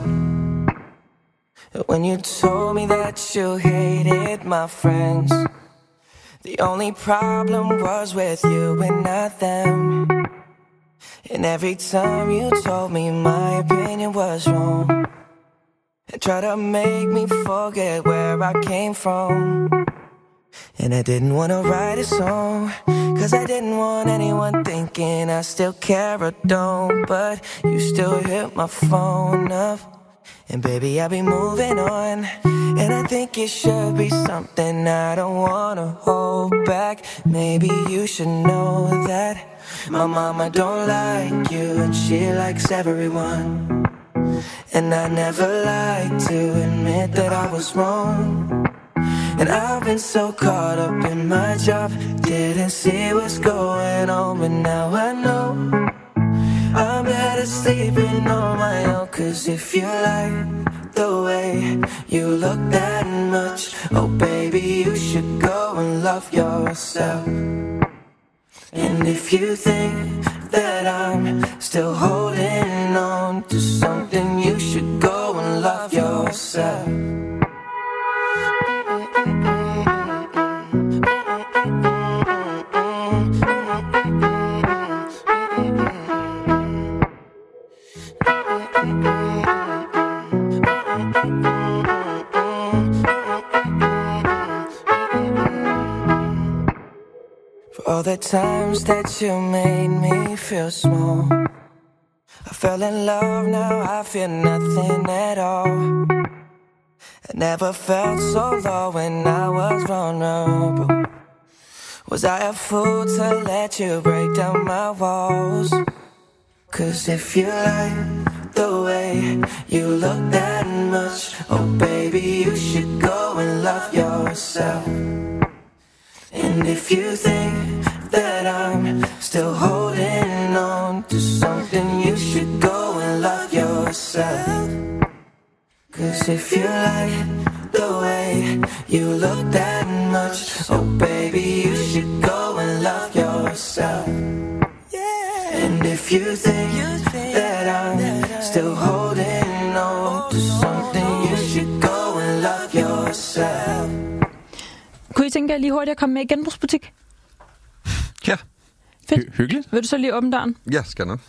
When you told me that you hated my friends, the only problem was with you and not them. And every time you told me my opinion was wrong, and tried to make me forget where I came from. And I didn't want to write a song, cause I didn't want anyone thinking I still care or don't. But you still hit my phone up, and baby I'll be moving on. And I think it should be something I don't want to hold back. Maybe you should know that my mama don't like you, and she likes everyone. And I never like to admit that I was wrong. And I've been so caught up in my job, didn't see what's going on. But now I know I'm better sleeping on my own. Cause if you like the way you look that much, oh baby, you should go and love yourself. And if you think that I'm still holding on to something, you should go and love yourself. For all the times that you made me feel small, I fell in love, now I feel nothing at all. I never felt so low when I was vulnerable. Was I a fool to let you break down my walls? Cause if you like the way you look that much, oh baby, you should go and love yourself. And if you think that I'm still holding on to something, you should go and love yourself. Cause if you like the way you look that much, oh baby, you should go and love yourself. And if you think that I'm still holding on to something, you should go and love yourself. Kunne I tænke jer lige hurtigt at komme med i genbrugsbutik? Ja. Fedt. Hyggeligt. Vil du så lige åbne døren? Ja, skal nok.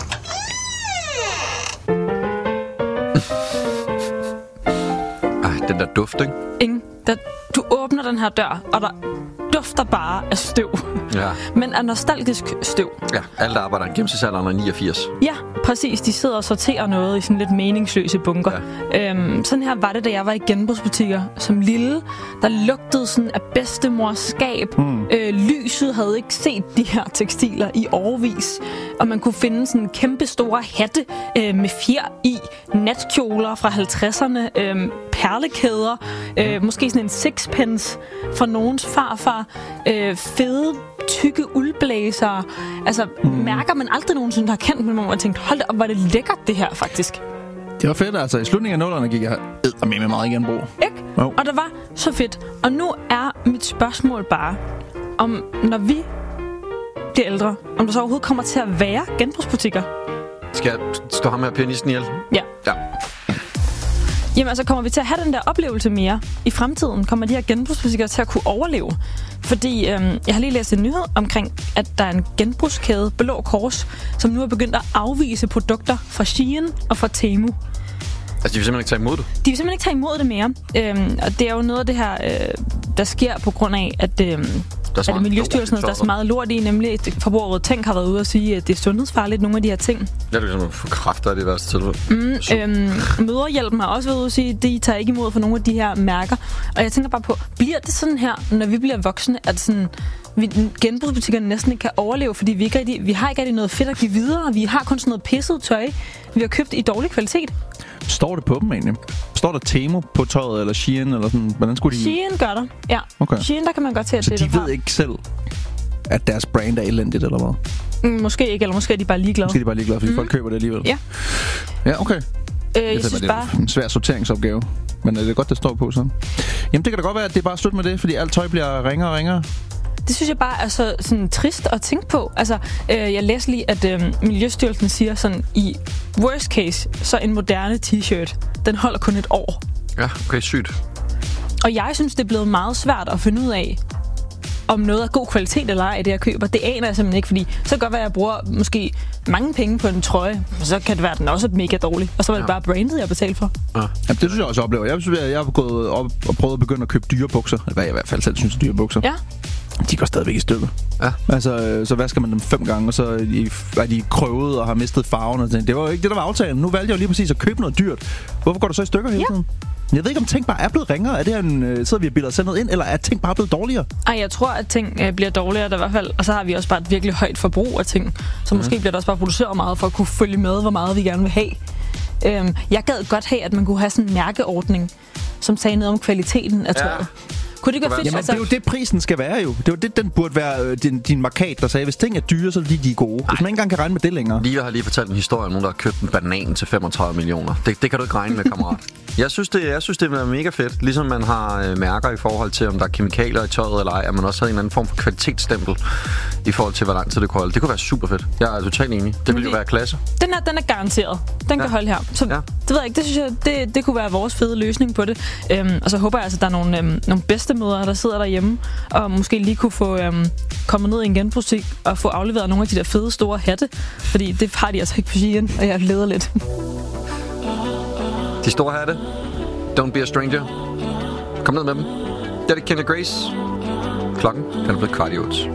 Ej, den der duft, ikke? Du åbner den her dør, og der dufter bare af støv. Ja. Men af nostalgisk støv. Ja, alle der arbejder en gennemsnitsalderen er 89. Ja, præcis. De sidder og sorterer noget i sådan lidt meningsløse bunker. Ja. Sådan her var det, da jeg var i genbrugsbutikker som lille. Der lugtede sådan af bedstemors skab. Lyset havde ikke set de her tekstiler i årevis. Og man kunne finde sådan kæmpe store hatte med fjer i. Natkjoler fra 50'erne. Perlekæder. Måske sådan en sixpence fra nogens farfar. Fede tykke uldblæser. Altså, mærker man aldrig nogensinde har kendt, men man har tænkt, hold da op, hvor er det lækkert det her faktisk. Det var fedt, altså. I slutningen af 00'erne gik jeg med meget i genbrug. Ikke? Oh. Og det var så fedt. Og nu er mit spørgsmål bare, om når vi bliver ældre, om der så overhovedet kommer til at være genbrugsbutikker. Skal jeg stå ham her pianisten ihjel? Ja. Ja. Jamen altså, kommer vi til at have den der oplevelse mere i fremtiden? Kommer de her genbrugsbutikker til at kunne overleve? Fordi jeg har lige læst en nyhed omkring, at der er en genbrugskæde, Blå Kors, som nu er begyndt at afvise produkter fra Shein og fra Temu. Altså, de vil simpelthen ikke tage imod det? De vil simpelthen ikke tage imod det mere. Og det er jo noget af det her, der sker på grund af, at er det Miljøstyrelsen, der er så meget lort i, nemlig at Forbrugerrådet Tænk har været ude og sige, at det er sundhedsfarligt, nogle af de her ting. Ja, det er sådan for kræfter i det værste tilfælde. Mødrehjælpen har også været ude og sige, at de tager ikke imod for nogle af de her mærker. Og jeg tænker bare på, bliver det sådan her, når vi bliver voksne, at sådan genbrugsbutikkerne næsten ikke kan overleve, fordi vi har ikke rigtig noget fedt at give videre. Vi har kun sådan noget pisset tøj, vi har købt i dårlig kvalitet. Står det på dem egentlig? Står der Temu på tøjet, eller Shein, eller sådan? Hvordan skulle de... Shein gør der, ja. Okay. Shein, der kan man godt til at se det. Så de ved ikke selv, at deres brand er elendigt, eller hvad? Måske ikke, eller måske er de bare ligeglade. Måske er de bare ligeglade, fordi folk køber det alligevel. Ja. Ja, okay. Jeg synes det er en svær sorteringsopgave. Men er det godt, det står på sådan? Jamen, det kan da godt være, at det er bare slut med det, fordi alt tøj bliver ringere og ringere. Det synes jeg bare er så sådan trist at tænke på. Altså, jeg læste lige, at Miljøstyrelsen siger sådan, i worst case, så en moderne t-shirt, den holder kun et år. Ja, okay, sygt. Og jeg synes, det er blevet meget svært at finde ud af, om noget er god kvalitet eller ej, det jeg køber. Det aner jeg simpelthen ikke, fordi så kan det godt være, at jeg bruger måske mange penge på en trøje, og så kan det være, at den også er mega dårlig. Og så var det bare brandet, jeg betalte for. Ja. Jamen, det synes jeg også oplever. Jeg har gået op og prøvet at begynde at købe dyre bukser. Hvad jeg i hvert fald selv synes er dyre bukser. Ja. De går stadigvæk i stykker. Ja. Altså, så vasker man dem 5 gange, og så er de krøvet og har mistet farven. Og det var jo ikke det, der var aftalen. Nu valgte jeg jo lige præcis at købe noget dyrt. Hvorfor går du så i stykker hele tiden? Jeg ved ikke, om ting bare er blevet ringere. Er det her sidder vi og bilder os selv noget ind, eller er ting bare blevet dårligere? Ej, jeg tror, at ting bliver dårligere der i hvert fald. Og så har vi også bare et virkelig højt forbrug af ting. Så måske bliver der også bare produceret meget for at kunne følge med, hvor meget vi gerne vil have. Jeg gad godt have, at man kunne have sådan en mærkeordning, som sagde noget om kvaliteten af tøjet. Kunne det ikke være fedt? Jamen, det er jo det, prisen skal være jo. Det er jo det, den burde være din markat, der sagde, hvis ting er dyre, så er de er gode. Hvis man ikke engang kan regne med det længere. Liva har lige fortalt en historie om nogen, der har købt en banan til 35 millioner. Det kan du ikke regne med, kammerat. Jeg synes, det er mega fedt. Ligesom man har mærker i forhold til, om der er kemikalier i tøjet eller ej, at man også har en anden form for kvalitetsstempel i forhold til, hvor lang tid det kunne holde. Det kunne være super fedt. Jeg er totalt enig. Det ville jo være klasse. Den er garanteret. Den kan holde her. Så det ved jeg ikke. Det synes jeg, det kunne være vores fede løsning på det. Og så håber jeg altså, at der er nogle bedstemødre, der sidder derhjemme, og måske lige kunne få komme ned i en genbrugsbutik og få afleveret nogle af de der fede store hatte. Fordi det har de altså ikke på Shein, og jeg leder lidt. De store hatte. Don't be a stranger. Kom ned med dem. Det er det Kendra Grace. Klokken den er blevet 7:15.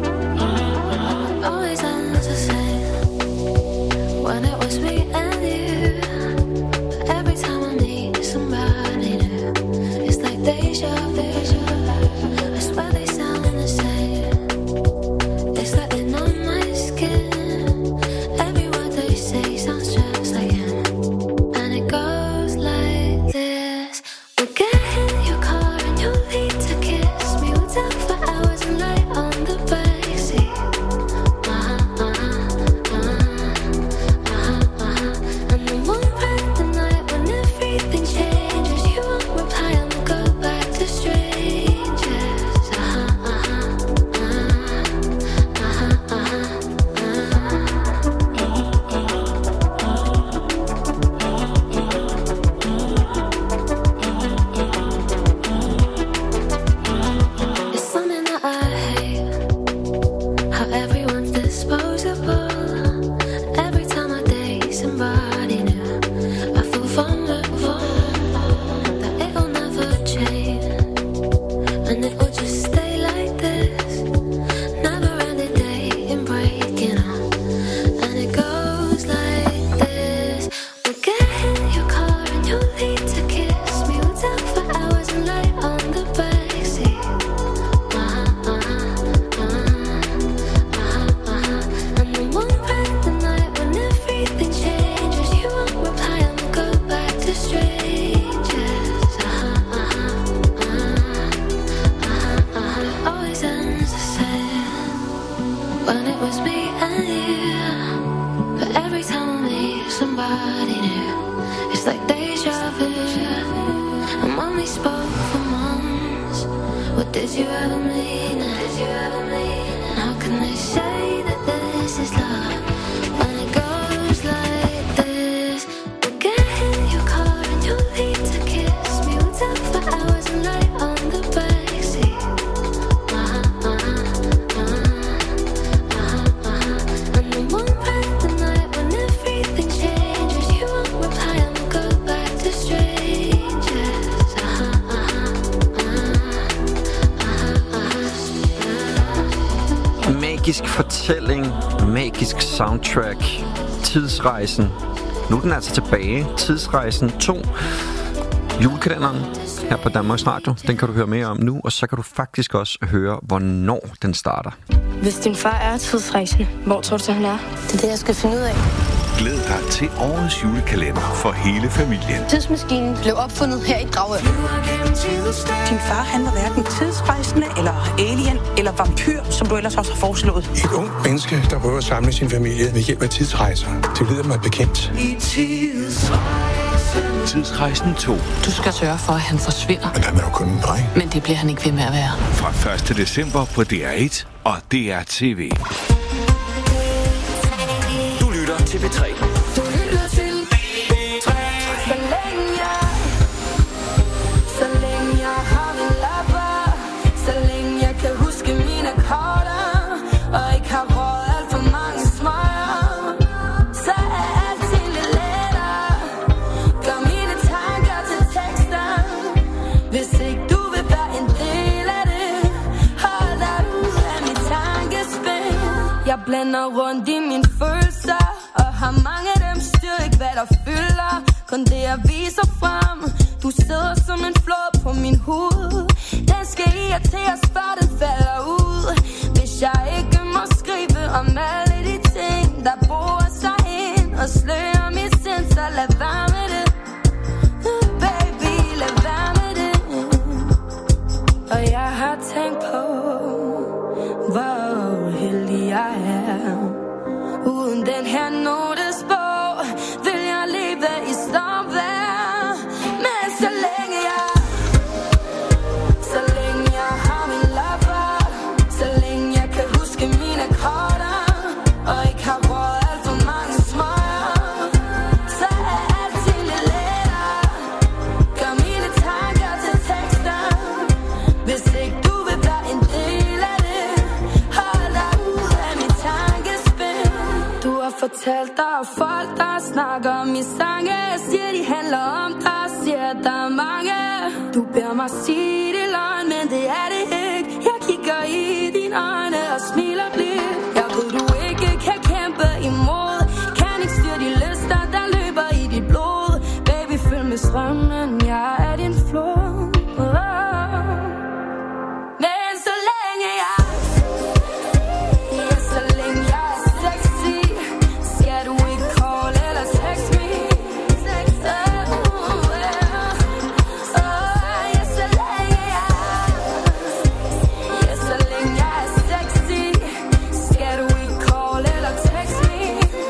Straight like deja vu. I'm only spoke for months. What did you ever mean? How can they say that this is love when it goes like this? We'll get in your car and you'll need to kiss me. We'll talk for hours and lie on the backseat. And then one bright the night when everything changes, you won't reply and we'll go back to strangers. Magisk fortælling, magisk soundtrack, Tidsrejsen. Nu er den altså tilbage. Tidsrejsen 2. Julekalenderen her på Danmarks Radio. Den kan du høre mere om nu, og så kan du faktisk også høre, hvornår den starter. Hvis din far er tidsrejsende, hvor tror du så, han er? Det er det, jeg skal finde ud af. Glæd dig til årets julekalender for hele familien. Tidsmaskinen blev opfundet her i Dragør. Din far, han var hverken tidsrejsende, eller alien, eller vampyr, som du ellers også har foreslået. Et ung menneske, der prøver at samle sin familie ved hjælp af tidsrejser. Det lyder mig bekendt. Tidsrejsen 2. Du skal sørge for, at han forsvinder. Men han er jo kun en dreng. Men det bliver han ikke ved med at være. Fra 1. december på DR1 og DRTV. Du lytter til P3. Du lytter til P3. Så længe jeg har min lapper, så længe jeg kan huske mine korter, og ikke har råd alt for mange smøger, så er alting lidt lettere. Gør mine tanker til tekster. Hvis ikke du vil være en del af det, hold dig ud af mit tankespind. Jeg blander rundt i mine følelser, og har mange af dem styr ikke hvad der fylder. Kun det jeg viser frem. Du sidder som en flod på min hud. Den skal irriteres før den falder ud. Hvis jeg ikke må skrive om alle de ting der bor sig ind og slører mit sind, så lad være med det. Baby, lad være med det. Og jeg har tænkt på hvor heldig jeg er. Uden den her notesbog vil jeg leve i stormvejr. Men så længe jeg har min lapper, så længe jeg kan huske mine korter, og ikke har råd alt for mange smøger, så er alting lidt lettere. Gør mine tanker til tekster. Hvis ikke du vil være en del af det, hold dig ud af mit tankespind. Du har fortalt dig af folk, der snakker om i sange. Jeg siger, de handler om dig, siger, der er mange. Du beder mig sige det løgn, men det er det ikke. Jeg kigger i dine øjne og smiler blidt. Jeg ved, du ikke kan kæmpe imod. Kan ikke styre de lyster, der løber i dit blod. Baby, følg med strømmen, jeg er din flod. Men så længe jeg er sexy, skal du ikke call eller text me. Så længe jeg er sexy, skal du ikke call eller text me.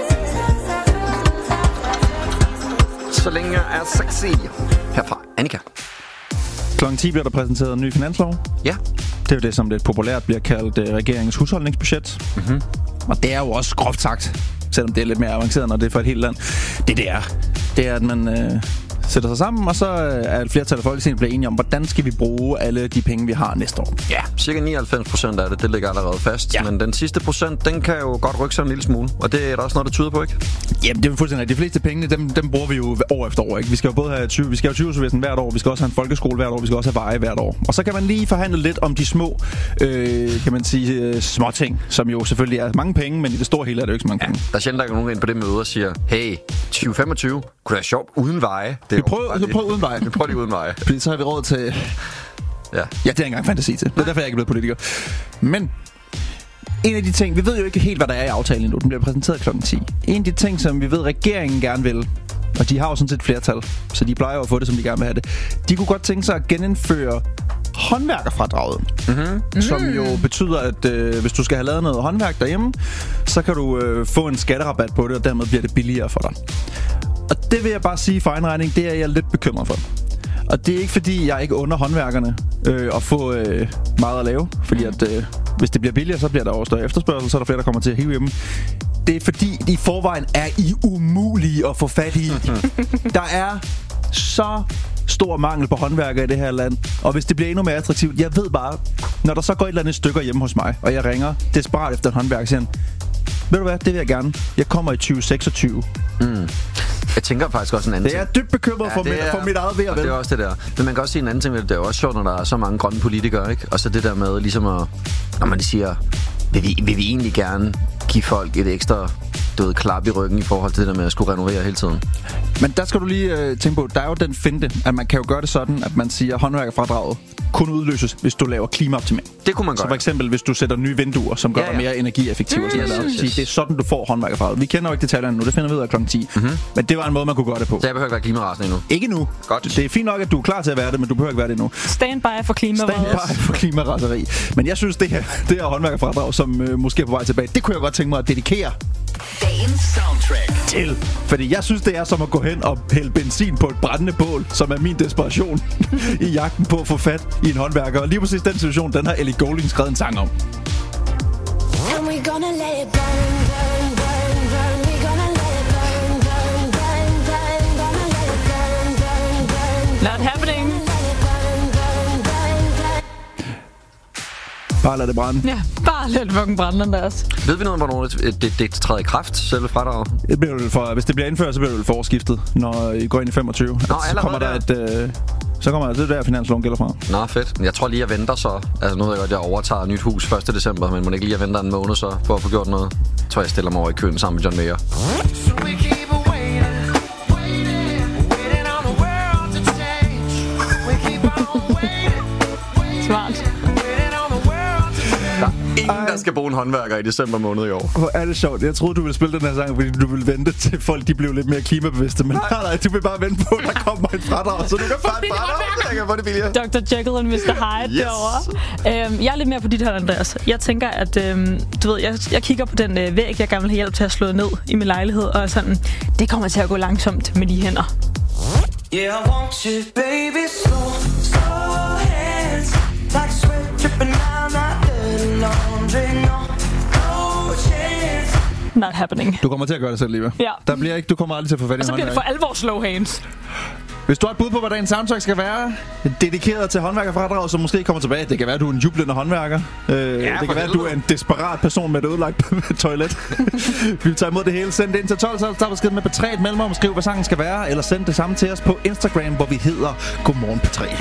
Så længe jeg er sexy. Herfra Annika. Klokken 10 bliver der præsenteret en ny finanslov. Ja. Det er jo det, som lidt populært bliver kaldt regeringens husholdningsbudget. Mm-hmm. Og det er jo også groft sagt, selvom det er lidt mere avanceret, når det er for et helt land. Det er, at man sætter sig sammen, og så er et flertal af Folketinget bliver enige om, hvordan skal vi bruge alle de penge, vi har næste år. Ja, cirka 99% af det ligger allerede fast. Ja. Men den sidste procent, den kan jo godt rykke sig en lille smule. Og det er der også noget, der tyder på, ikke? Jamen, det er fuldstændig. De fleste pengene, dem bruger vi jo år efter år, ikke? Vi skal jo både have 20-årsvæsen hvert år, vi skal også have en folkeskole hvert år, vi skal også have veje hvert år. Og så kan man lige forhandle lidt om de små, kan man sige, småting, som jo selvfølgelig er mange penge, men i det store hele er det jo ikke så mange penge. Der er sjældent, der er nogen ind på det møde og siger, hey, 2025 kunne det være sjovt uden veje. Vi prøver uden veje. Vi prøver lige uden veje. Fordi så har vi råd til... Ja, det er engang fantasi til. Det er derfor, jeg ikke er blevet politiker. Men en af de ting, vi ved jo ikke helt, hvad der er i aftalen endnu. Den bliver præsenteret klokken 10. En af de ting, som vi ved, regeringen gerne vil, og de har jo sådan set flertal, så de plejer jo at få det, som de gerne vil have det. De kunne godt tænke sig at genindføre håndværkerfradraget, som jo betyder, at hvis du skal have lavet noget håndværk derhjemme, så kan du få en skatterabat på det, og dermed bliver det billigere for dig. Og det vil jeg bare sige for egen regning, det er jeg lidt bekymret for. Og det er ikke fordi, jeg ikke under håndværkerne at få meget at lave. Fordi at hvis det bliver billigere, så bliver der også større efterspørgsel, så er der flere, der kommer til at hive hjemme. Det er fordi, i forvejen er I umulige at få fat i. Der er så stor mangel på håndværkere i det her land. Og hvis det bliver endnu mere attraktivt, jeg ved bare, når der så går et eller andet stykker hjemme hos mig, og jeg ringer desperat efter en håndværker, siger han, ved du hvad, det vil jeg gerne. Jeg kommer i 2026. Jeg tænker faktisk også en anden ting. Det er dybt bekymret for mit eget ved og vel. Det er også det der. Men man kan også sige en anden ting. Det er også sjovt, når der er så mange grønne politikere, ikke? Og så det der med ligesom at, når man siger, vil vi egentlig gerne give folk et ekstra klap i ryggen i forhold til det der med at skulle renovere hele tiden. Men der skal du lige tænke på, der er jo den finte, at man kan jo gøre det sådan, at man siger, at håndværkerfradraget kun udløses, hvis du laver klimaoptimering. Det kunne man gøre. Så for eksempel, hvis du sætter nye vinduer, som gør dig mere energieffektive. Det er sådan, du får håndværkerfradraget. Vi kender jo ikke detaljerne nu, det finder vi ud af kl. 10. Men det var en måde, man kunne gøre det på. Så jeg behøver ikke være klimarasende endnu? Ikke nu. Godt. Det er fint nok, at du er klar til at være det, men du behøver ikke være det endnu. Standby for klimaraseri. Men jeg synes, det her håndværkerfradrag, som måske er på vej tilbage, det kunne jeg godt tænke mig at dedikere dagens soundtrack til. Fordi jeg synes, det er som at gå hen og hælde benzin på et brændende bål, som er min desperation i jagten på at få fat i en håndværker. Og lige præcis den situation, den har Ellie Goulding skrevet en sang om. Not happening. Bare lad det brænde. Ja, bare lad det fucking brænde, Andreas. Ved vi noget, hvornår det træder i kraft, selve fradraget? Hvis det bliver indført, så bliver det vel forårsskiftet, når I går ind i 25. Nå, så kommer der så kommer det der finansloven gælder fra. Nå, fedt. Jeg tror lige, jeg venter så. Altså, nu ved jeg godt, jeg overtager et nyt hus 1. december, men må ikke lige at vente en måned så, for at få gjort noget. Jeg tror, jeg stiller mig over i køen sammen med John Mayer. Smart. Ingen, der skal bruge en håndværker i december måned i år. Hvor er det sjovt. Jeg troede, du ville spille den her sang, fordi du ville vente til folk de blev lidt mere klimabevidste. Men nej, du vil bare vente på, at der kommer et fradrag, så du kan få et fradrag, så jeg kan få det billigere. Dr. Jekyll og Mr. Hyde derovre. Jeg er lidt mere på dit her, Andreas. Jeg tænker, at du ved, jeg kigger på den væg, jeg gerne vil have hjælp til at slå ned i min lejlighed, og sådan, det kommer til at gå langsomt med de hænder. Yeah, I want you, baby, slow hands, like sweat dripping down my laundry, no chance. Not happening. Du kommer til at gøre det selv, Liva. Ja. Der bliver ikke, du kommer aldrig til at få fat i og så bliver det for alvor slow hands. Hvis du har et bud på, hvad dagens soundtrack skal være, dedikeret til håndværkerfradrag, som måske kommer tilbage. Det kan være, at du er en jublende håndværker. Det kan være, at du er en desperat person med et ødelagt toilet. Vi tager imod det hele. Send det ind til 12, så tager besked med P3 et mellemrum, skriv, hvad sangen skal være, eller send det samme til os på Instagram, hvor vi hedder Godmorgen P3.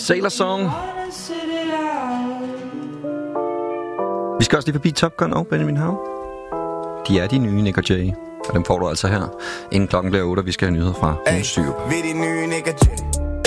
Sailor Song. Vi skal også lige forbi Top Gun og Benjamin Hav. De er de nye Nick og Jay. Og dem får du altså her, inden klokken bliver 8, og vi skal have nyheder fra Rune Styrup. Vi er de nye Nick og Jay.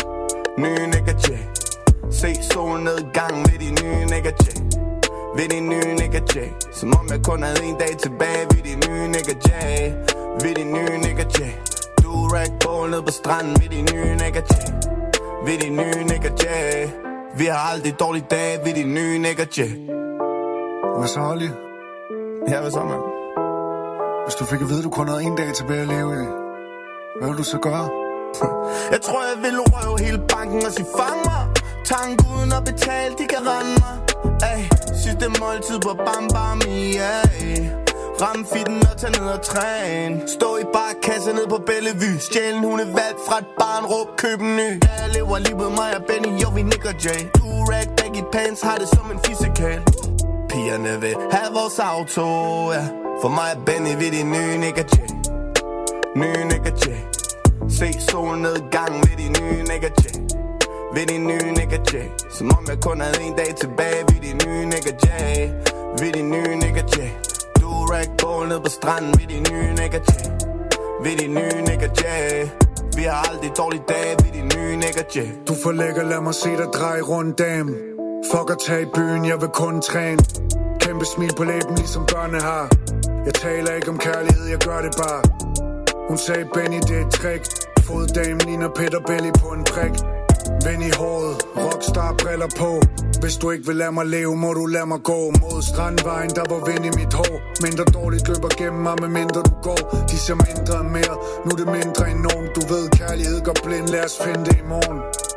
Nye Nick og Jay. Se solen nedgang ved de nye Nick og Jay. Ved de nye Nick og Jay. Som om jeg kun havde en dag tilbage. Ved de nye Nick og Jay. Ved de nye Nick og Jay. Du-rag bål ned på stranden. Ved de nye Nick og Jay. Ved de nye Nick og Jay. Vi har aldrig dårlige dage. Ved de nye Nick og Jay. Hvad så, Olli? Ja, hvad så, mand? Hvis du fik at vide, at du kun havde en dag tilbage at leve i, hvad vil du så gøre? Jeg tror, jeg vil røve hele banken og sige, fang mig. Tank uden at betale, de kan rende mig. Ay, sidste måltid på Bam Bam, yeah. Ramme fitten og tage ned og træne. Stå i barkasse ned på Bellevue. Stjæle en hundevalg fra et barn, råb køb en ny. Jeg lever livet mig og Benny, jo vi Nick og Jay. Du-rag, baggy pants, har det som en fysikal. Pigerne vil have vores auto, ja. For mig er Benny ved de nye Nick og Jay. Nye Nick og Jay. Se solen nedgang ved de nye Nick og Jay. Ved de nye Nick og Jay. Som om jeg kun havde en dag tilbage. Ved de nye Nick og Jay. Ved de nye Nick og Jay. Du-rag bål ned på stranden. Ved de nye Nick og Jay. Ved de nye Nick og Jay. Vi har aldrig dårlige dage. Ved de nye Nick og Jay. Du får lækker, lad mig se dig dreje rundt, dame. Fuck at tage i byen, jeg vil kun træne. Kæmpe smil på læben, ligesom børne har. Jeg taler ikke om kærlighed, jeg gør det bare. Hun sagde, Benny, det er et trick. Foddamen ligner Peter Belli på en prik. Vind i håret, rockstar briller på. Hvis du ikke vil lade mig leve, må du lade mig gå. Mod strandvejen, der var vind i mit hår. Mindre dårligt løber gennem mig, med mindre du går. De ser mindre end mere, nu er det mindre enormt. Du ved, kærlighed går blind, lad os finde det i morgen.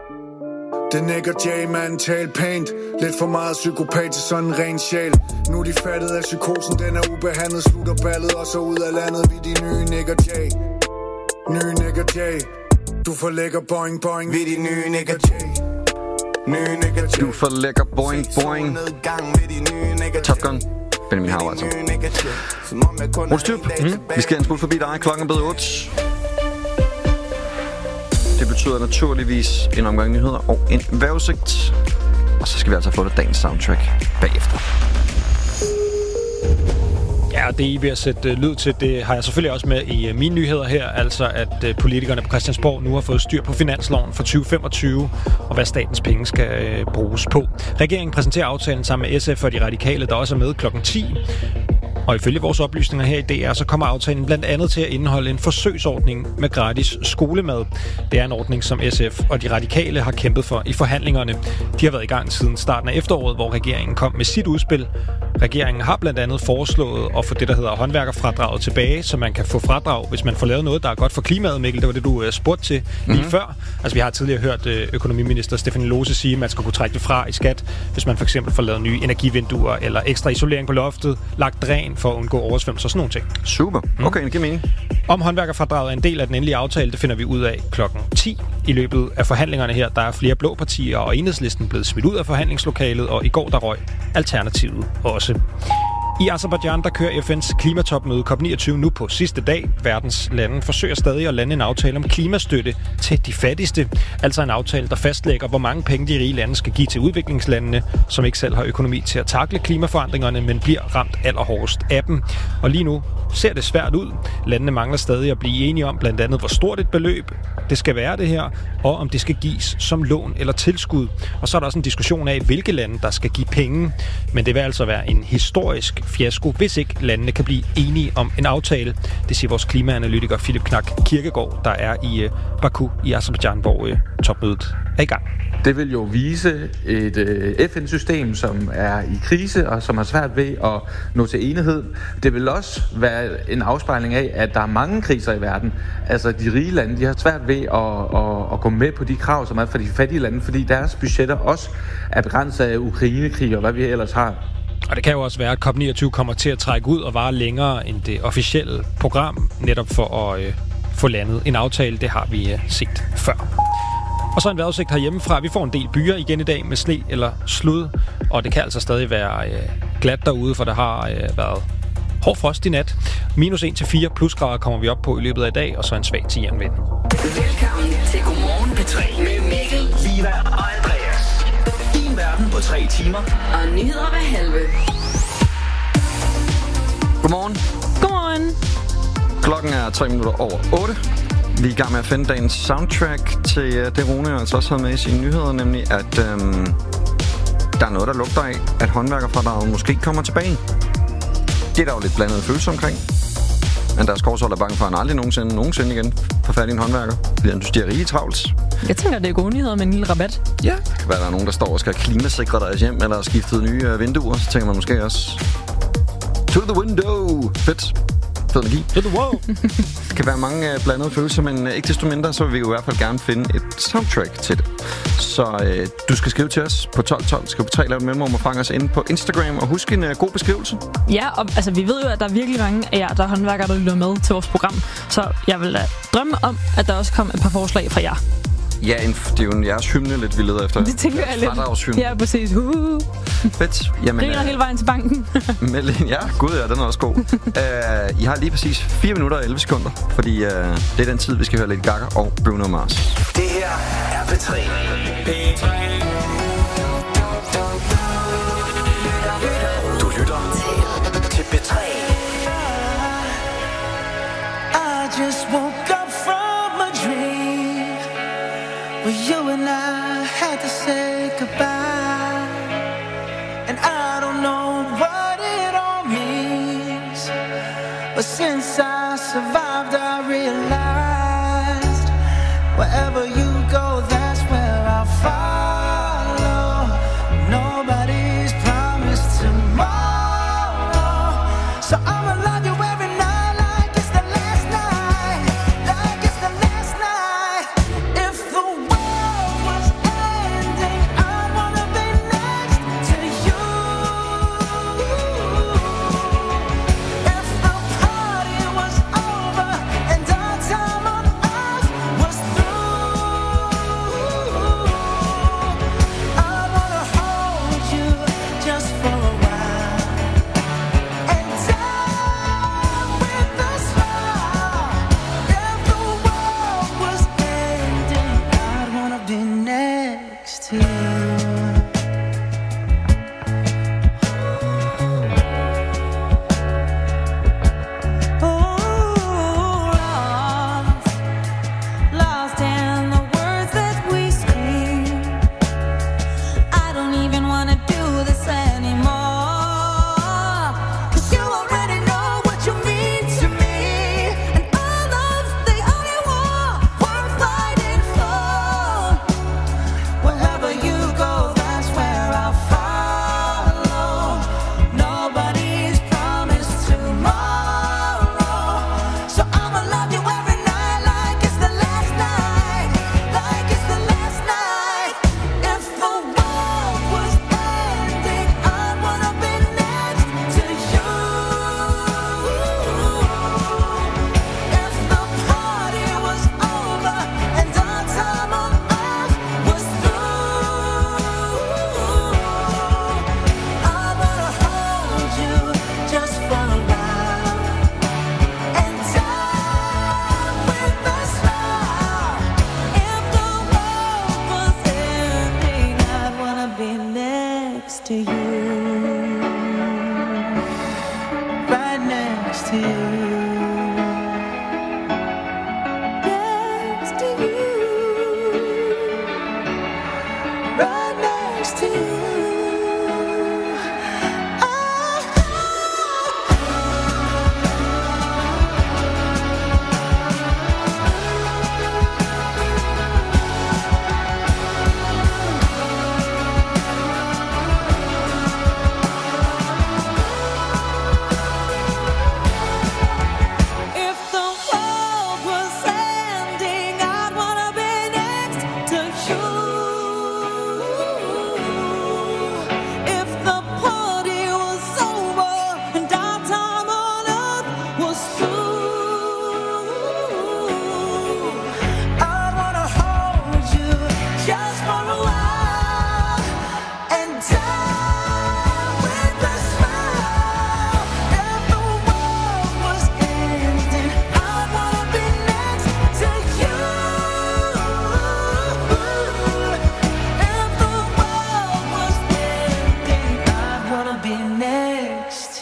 Det Nick og Jay, man, tal pænt. Lidt for meget psykopat til sådan en ren sjæl. Nu er de fattet af psykosen, den er ubehandlet. Slutter ballet og så ud af landet. Vi de nye Nick og Jay. Nye Nick og Jay. Du får lækker boing boing. Vi de nye Nick og Jay. Nye Nick og Jay. Du får lækker boing boing. Top Gun. Benjamin Hav altså. Rune Styrup, vi skal en smule forbi dig. Klokken er blevet 8. Det betyder naturligvis en omgang nyheder og en vejrudsigt. Og så skal vi altså få det dagens soundtrack bagefter. Ja, det I ved at sætte lyd til, det har jeg selvfølgelig også med i mine nyheder her. Altså at politikerne på Christiansborg nu har fået styr på finansloven for 2025, og hvad statens penge skal bruges på. Regeringen præsenterer aftalen sammen med SF og de radikale, der også er med klokken 10. Og ifølge vores oplysninger her i DR, så kommer aftalen blandt andet til at indeholde en forsøgsordning med gratis skolemad. Det er en ordning, som SF og de radikale har kæmpet for i forhandlingerne. De har været i gang siden starten af efteråret, hvor regeringen kom med sit udspil. Regeringen har blandt andet foreslået at få det, der hedder håndværkerfradraget tilbage, så man kan få fradrag, hvis man får lavet noget, der er godt for klimaet, Mikkel. Det var det, du spurgte til lige før. Altså, vi har tidligere hørt økonomiminister Stefanie Lose sige, at man skal kunne trække det fra i skat, hvis man for eksempel får lavet nye energivinduer eller ekstra isolering på loftet, lagt dræn for at undgå oversvømmelser og sådan nogle ting. Super. Okay, det giver mening. Om håndværkerfradraget er en del af den endelige aftale, det finder vi ud af klokken 10. I løbet af forhandlingerne her, der er flere blå partier og Enhedslisten blevet smidt ud af forhandlingslokalet, og i går der røg Alternativet også. I Aserbajdsjan, der kører FN's klimatopmøde COP29 nu på sidste dag. Verdens lande forsøger stadig at lande en aftale om klimastøtte til de fattigste. Altså en aftale, der fastlægger, hvor mange penge de rige lande skal give til udviklingslandene, som ikke selv har økonomi til at takle klimaforandringerne, men bliver ramt allerhårdest af dem. Og lige nu ser det svært ud. Landene mangler stadig at blive enige om blandt andet, hvor stort et beløb det skal være det her, og om det skal gives som lån eller tilskud. Og så er der også en diskussion af, hvilke lande, der skal give penge. Men det vil altså være en historisk fiasko, hvis ikke landene kan blive enige om en aftale. Det siger vores klimaanalytiker Philip Knak Kirkegaard, der er i Baku i Aserbajdsjan, hvor topmødet er i gang. Det vil jo vise et FN-system, som er i krise og som har svært ved at nå til enighed. Det vil også være en afspejling af, at der er mange kriser i verden. Altså de rige lande, de har svært ved at gå med på de krav, som er for de fattige lande, fordi deres budgetter også er begrænset af Ukraine-krig og hvad vi ellers har. Og det kan jo også være, at COP29 kommer til at trække ud og vare længere end det officielle program, netop for at få landet en aftale. Det har vi set før. Og så en vejrudsigt herhjemmefra. Vi får en del byer igen i dag med sne eller slud, og det kan altså stadig være glat derude, for der har været hård frost i nat. Minus 1-4 plusgrader kommer vi op på i løbet af i dag, og så en svag til jernvind. Velkommen til Godmorgen P3 med Mikkel, Liva og Andreas. på 3 timer. Og nyheder hver halve. Godmorgen. Godmorgen. Klokken er 3 minutter over 8. Vi er i gang med at finde dagens soundtrack til det, Rune altså også havde med i sine nyheder, nemlig at der er noget, der lugter af, at håndværkerfradraget måske kommer tilbage. Det er der jo lidt blandet følelse omkring. Men deres Korshold er bange for, at han aldrig nogensinde igen får fat i en håndværker, fordi han synes, de er rigtig travlt. Jeg tænker, det er gode nyheder med en lille rabat. Ja. Det kan være, der er nogen, der står og skal klimasikre deres hjem, eller skiftet nye vinduer. Så tænker man måske også, to the window. Fedt. Fed energi. To the wall. Det kan være mange blandede følelser, men ikke desto mindre, så vil vi jo i hvert fald gerne finde et soundtrack til det. Så du skal skrive til os på 1212. Skriv på 3, lave et mellemrum og fange os inde på Instagram. Og husk en god beskrivelse. Ja, og altså, vi ved jo, at der er virkelig mange af jer, der er håndværkere, der lytter med til vores program. Så jeg vil da drømme om, at der også kom et par forslag fra jer. Ja, det er jo en jeres hymne lidt, vi leder efter. Det tænker jeg lidt. Ja, præcis. Fedt. Jamen, griner hele vejen til banken. Ja, gud ja, den er også god. I har lige præcis 4 minutter og 11 sekunder, fordi det er den tid, vi skal høre Lady Gaga og Bruno Mars. Det her er P3. P3. Du lytter til P3. I just woke up from a dream where you and I had to say goodbye, and I don't know what it all means, but since I survived I realized wherever you go, that's where I'll follow. Nobody's promised tomorrow, so I'ma love you every night like it's the last night, like it's the last night. If the world was ending, I'd wanna be next to you. If the party was over and our time on earth was through, I'd wanna hold you just for a while and die with a smile. If the world was ending, I'd wanna be next to you. Lost in the words that we scream. I don't even wanna do this anymore, 'cause you already know what you mean to me, and all of the only war worth fighting for. Wherever you go, that's where I'll follow. Nobody's promised tomorrow, so I'ma love you every night like it's the last night, like it's the last night. If the world was ending, I'd wanna be next to you. If the party was over and our time on earth was through, I wanna hold you just for a while and die with a smile. If the world was ending, I'd wanna be next to you, right next to you, next to you, right next to you.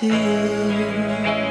to you.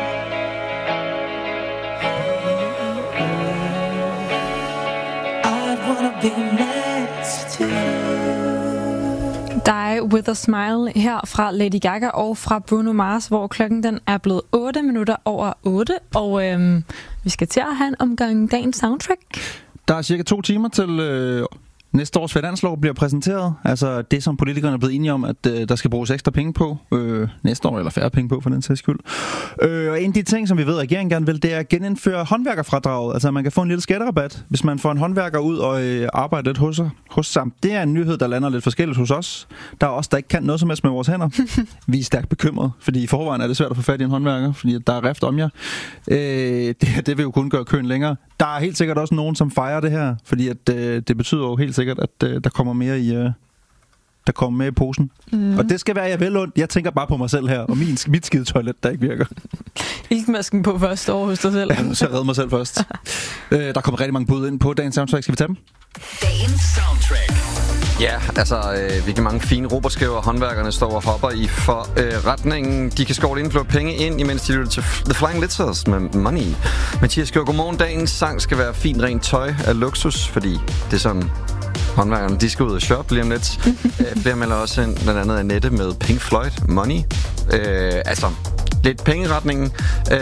I'd wanna be next to you. Die With A Smile her fra Lady Gaga og fra Bruno Mars, hvor klokken den er blevet 8 minutter over 8, og vi skal til at have en omgang dagens soundtrack. Der er cirka 2 timer til næste års finanslov bliver præsenteret. Altså det, som politikerne er blevet enige om, at der skal bruges ekstra penge på næste år, eller færre penge på for den sags skyld. Og en af de ting, som vi ved, at regeringen gerne vil, det er at genindføre håndværkerfradraget. Altså man kan få en lille skatterabat, hvis man får en håndværker ud og arbejder lidt hos sig. Det er en nyhed, der lander lidt forskelligt hos os. Der er os, der ikke kan noget som helst med vores hænder. Vi er stærkt bekymrede, fordi i forvejen er det svært at få fat i en håndværker, fordi der er rift om jer. Det vil jo kun gøre køen længere. Der er helt sikkert også nogen, som fejrer det her, fordi at, det betyder jo helt sikkert, at der kommer mere i posen. Og det skal være jeg vel ondt. Jeg tænker bare på mig selv her, og mit skide toilet, der ikke virker. Iltmasken på først over hos dig selv. Ja, så jeg redder mig selv først. Der kommer rigtig mange bud ind på dagens soundtrack. Skal vi tage dem? Dagens soundtrack. Ja, altså, hvilke mange fine robotskriver håndværkerne står og hopper i for retningen. De kan skovle indflå penge ind, imens de lytter til The Flying Litters med Money. Mathias skriver, godmorgen, dagens sang skal være fint rent tøj af luksus, fordi det er sådan, håndværkerne, de skal ud og shoppe lige om lidt. Flere melder også ind, blandt andet Annette med Pink Floyd, Money. Altså, lidt penge i retningen.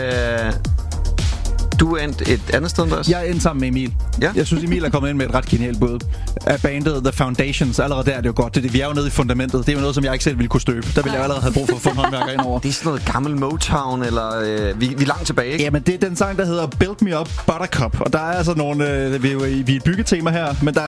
Du er endt et andet sted, Andreas? Jeg er endt sammen med Emil. Ja? Jeg synes, Emil er kommet ind med et ret genialt bud. Af bandet The Foundations. Allerede der er det jo godt. Vi er jo nede i fundamentet. Det er jo noget, som jeg ikke selv ville kunne støbe. Der ville jeg allerede have brug for at få en håndværker ind over. Det er sådan noget gammel Motown, eller vi er langt tilbage, ikke? Jamen, det er den sang, der hedder Build Me Up Buttercup. Og der er altså nogle... vi er i et byggetema her, men der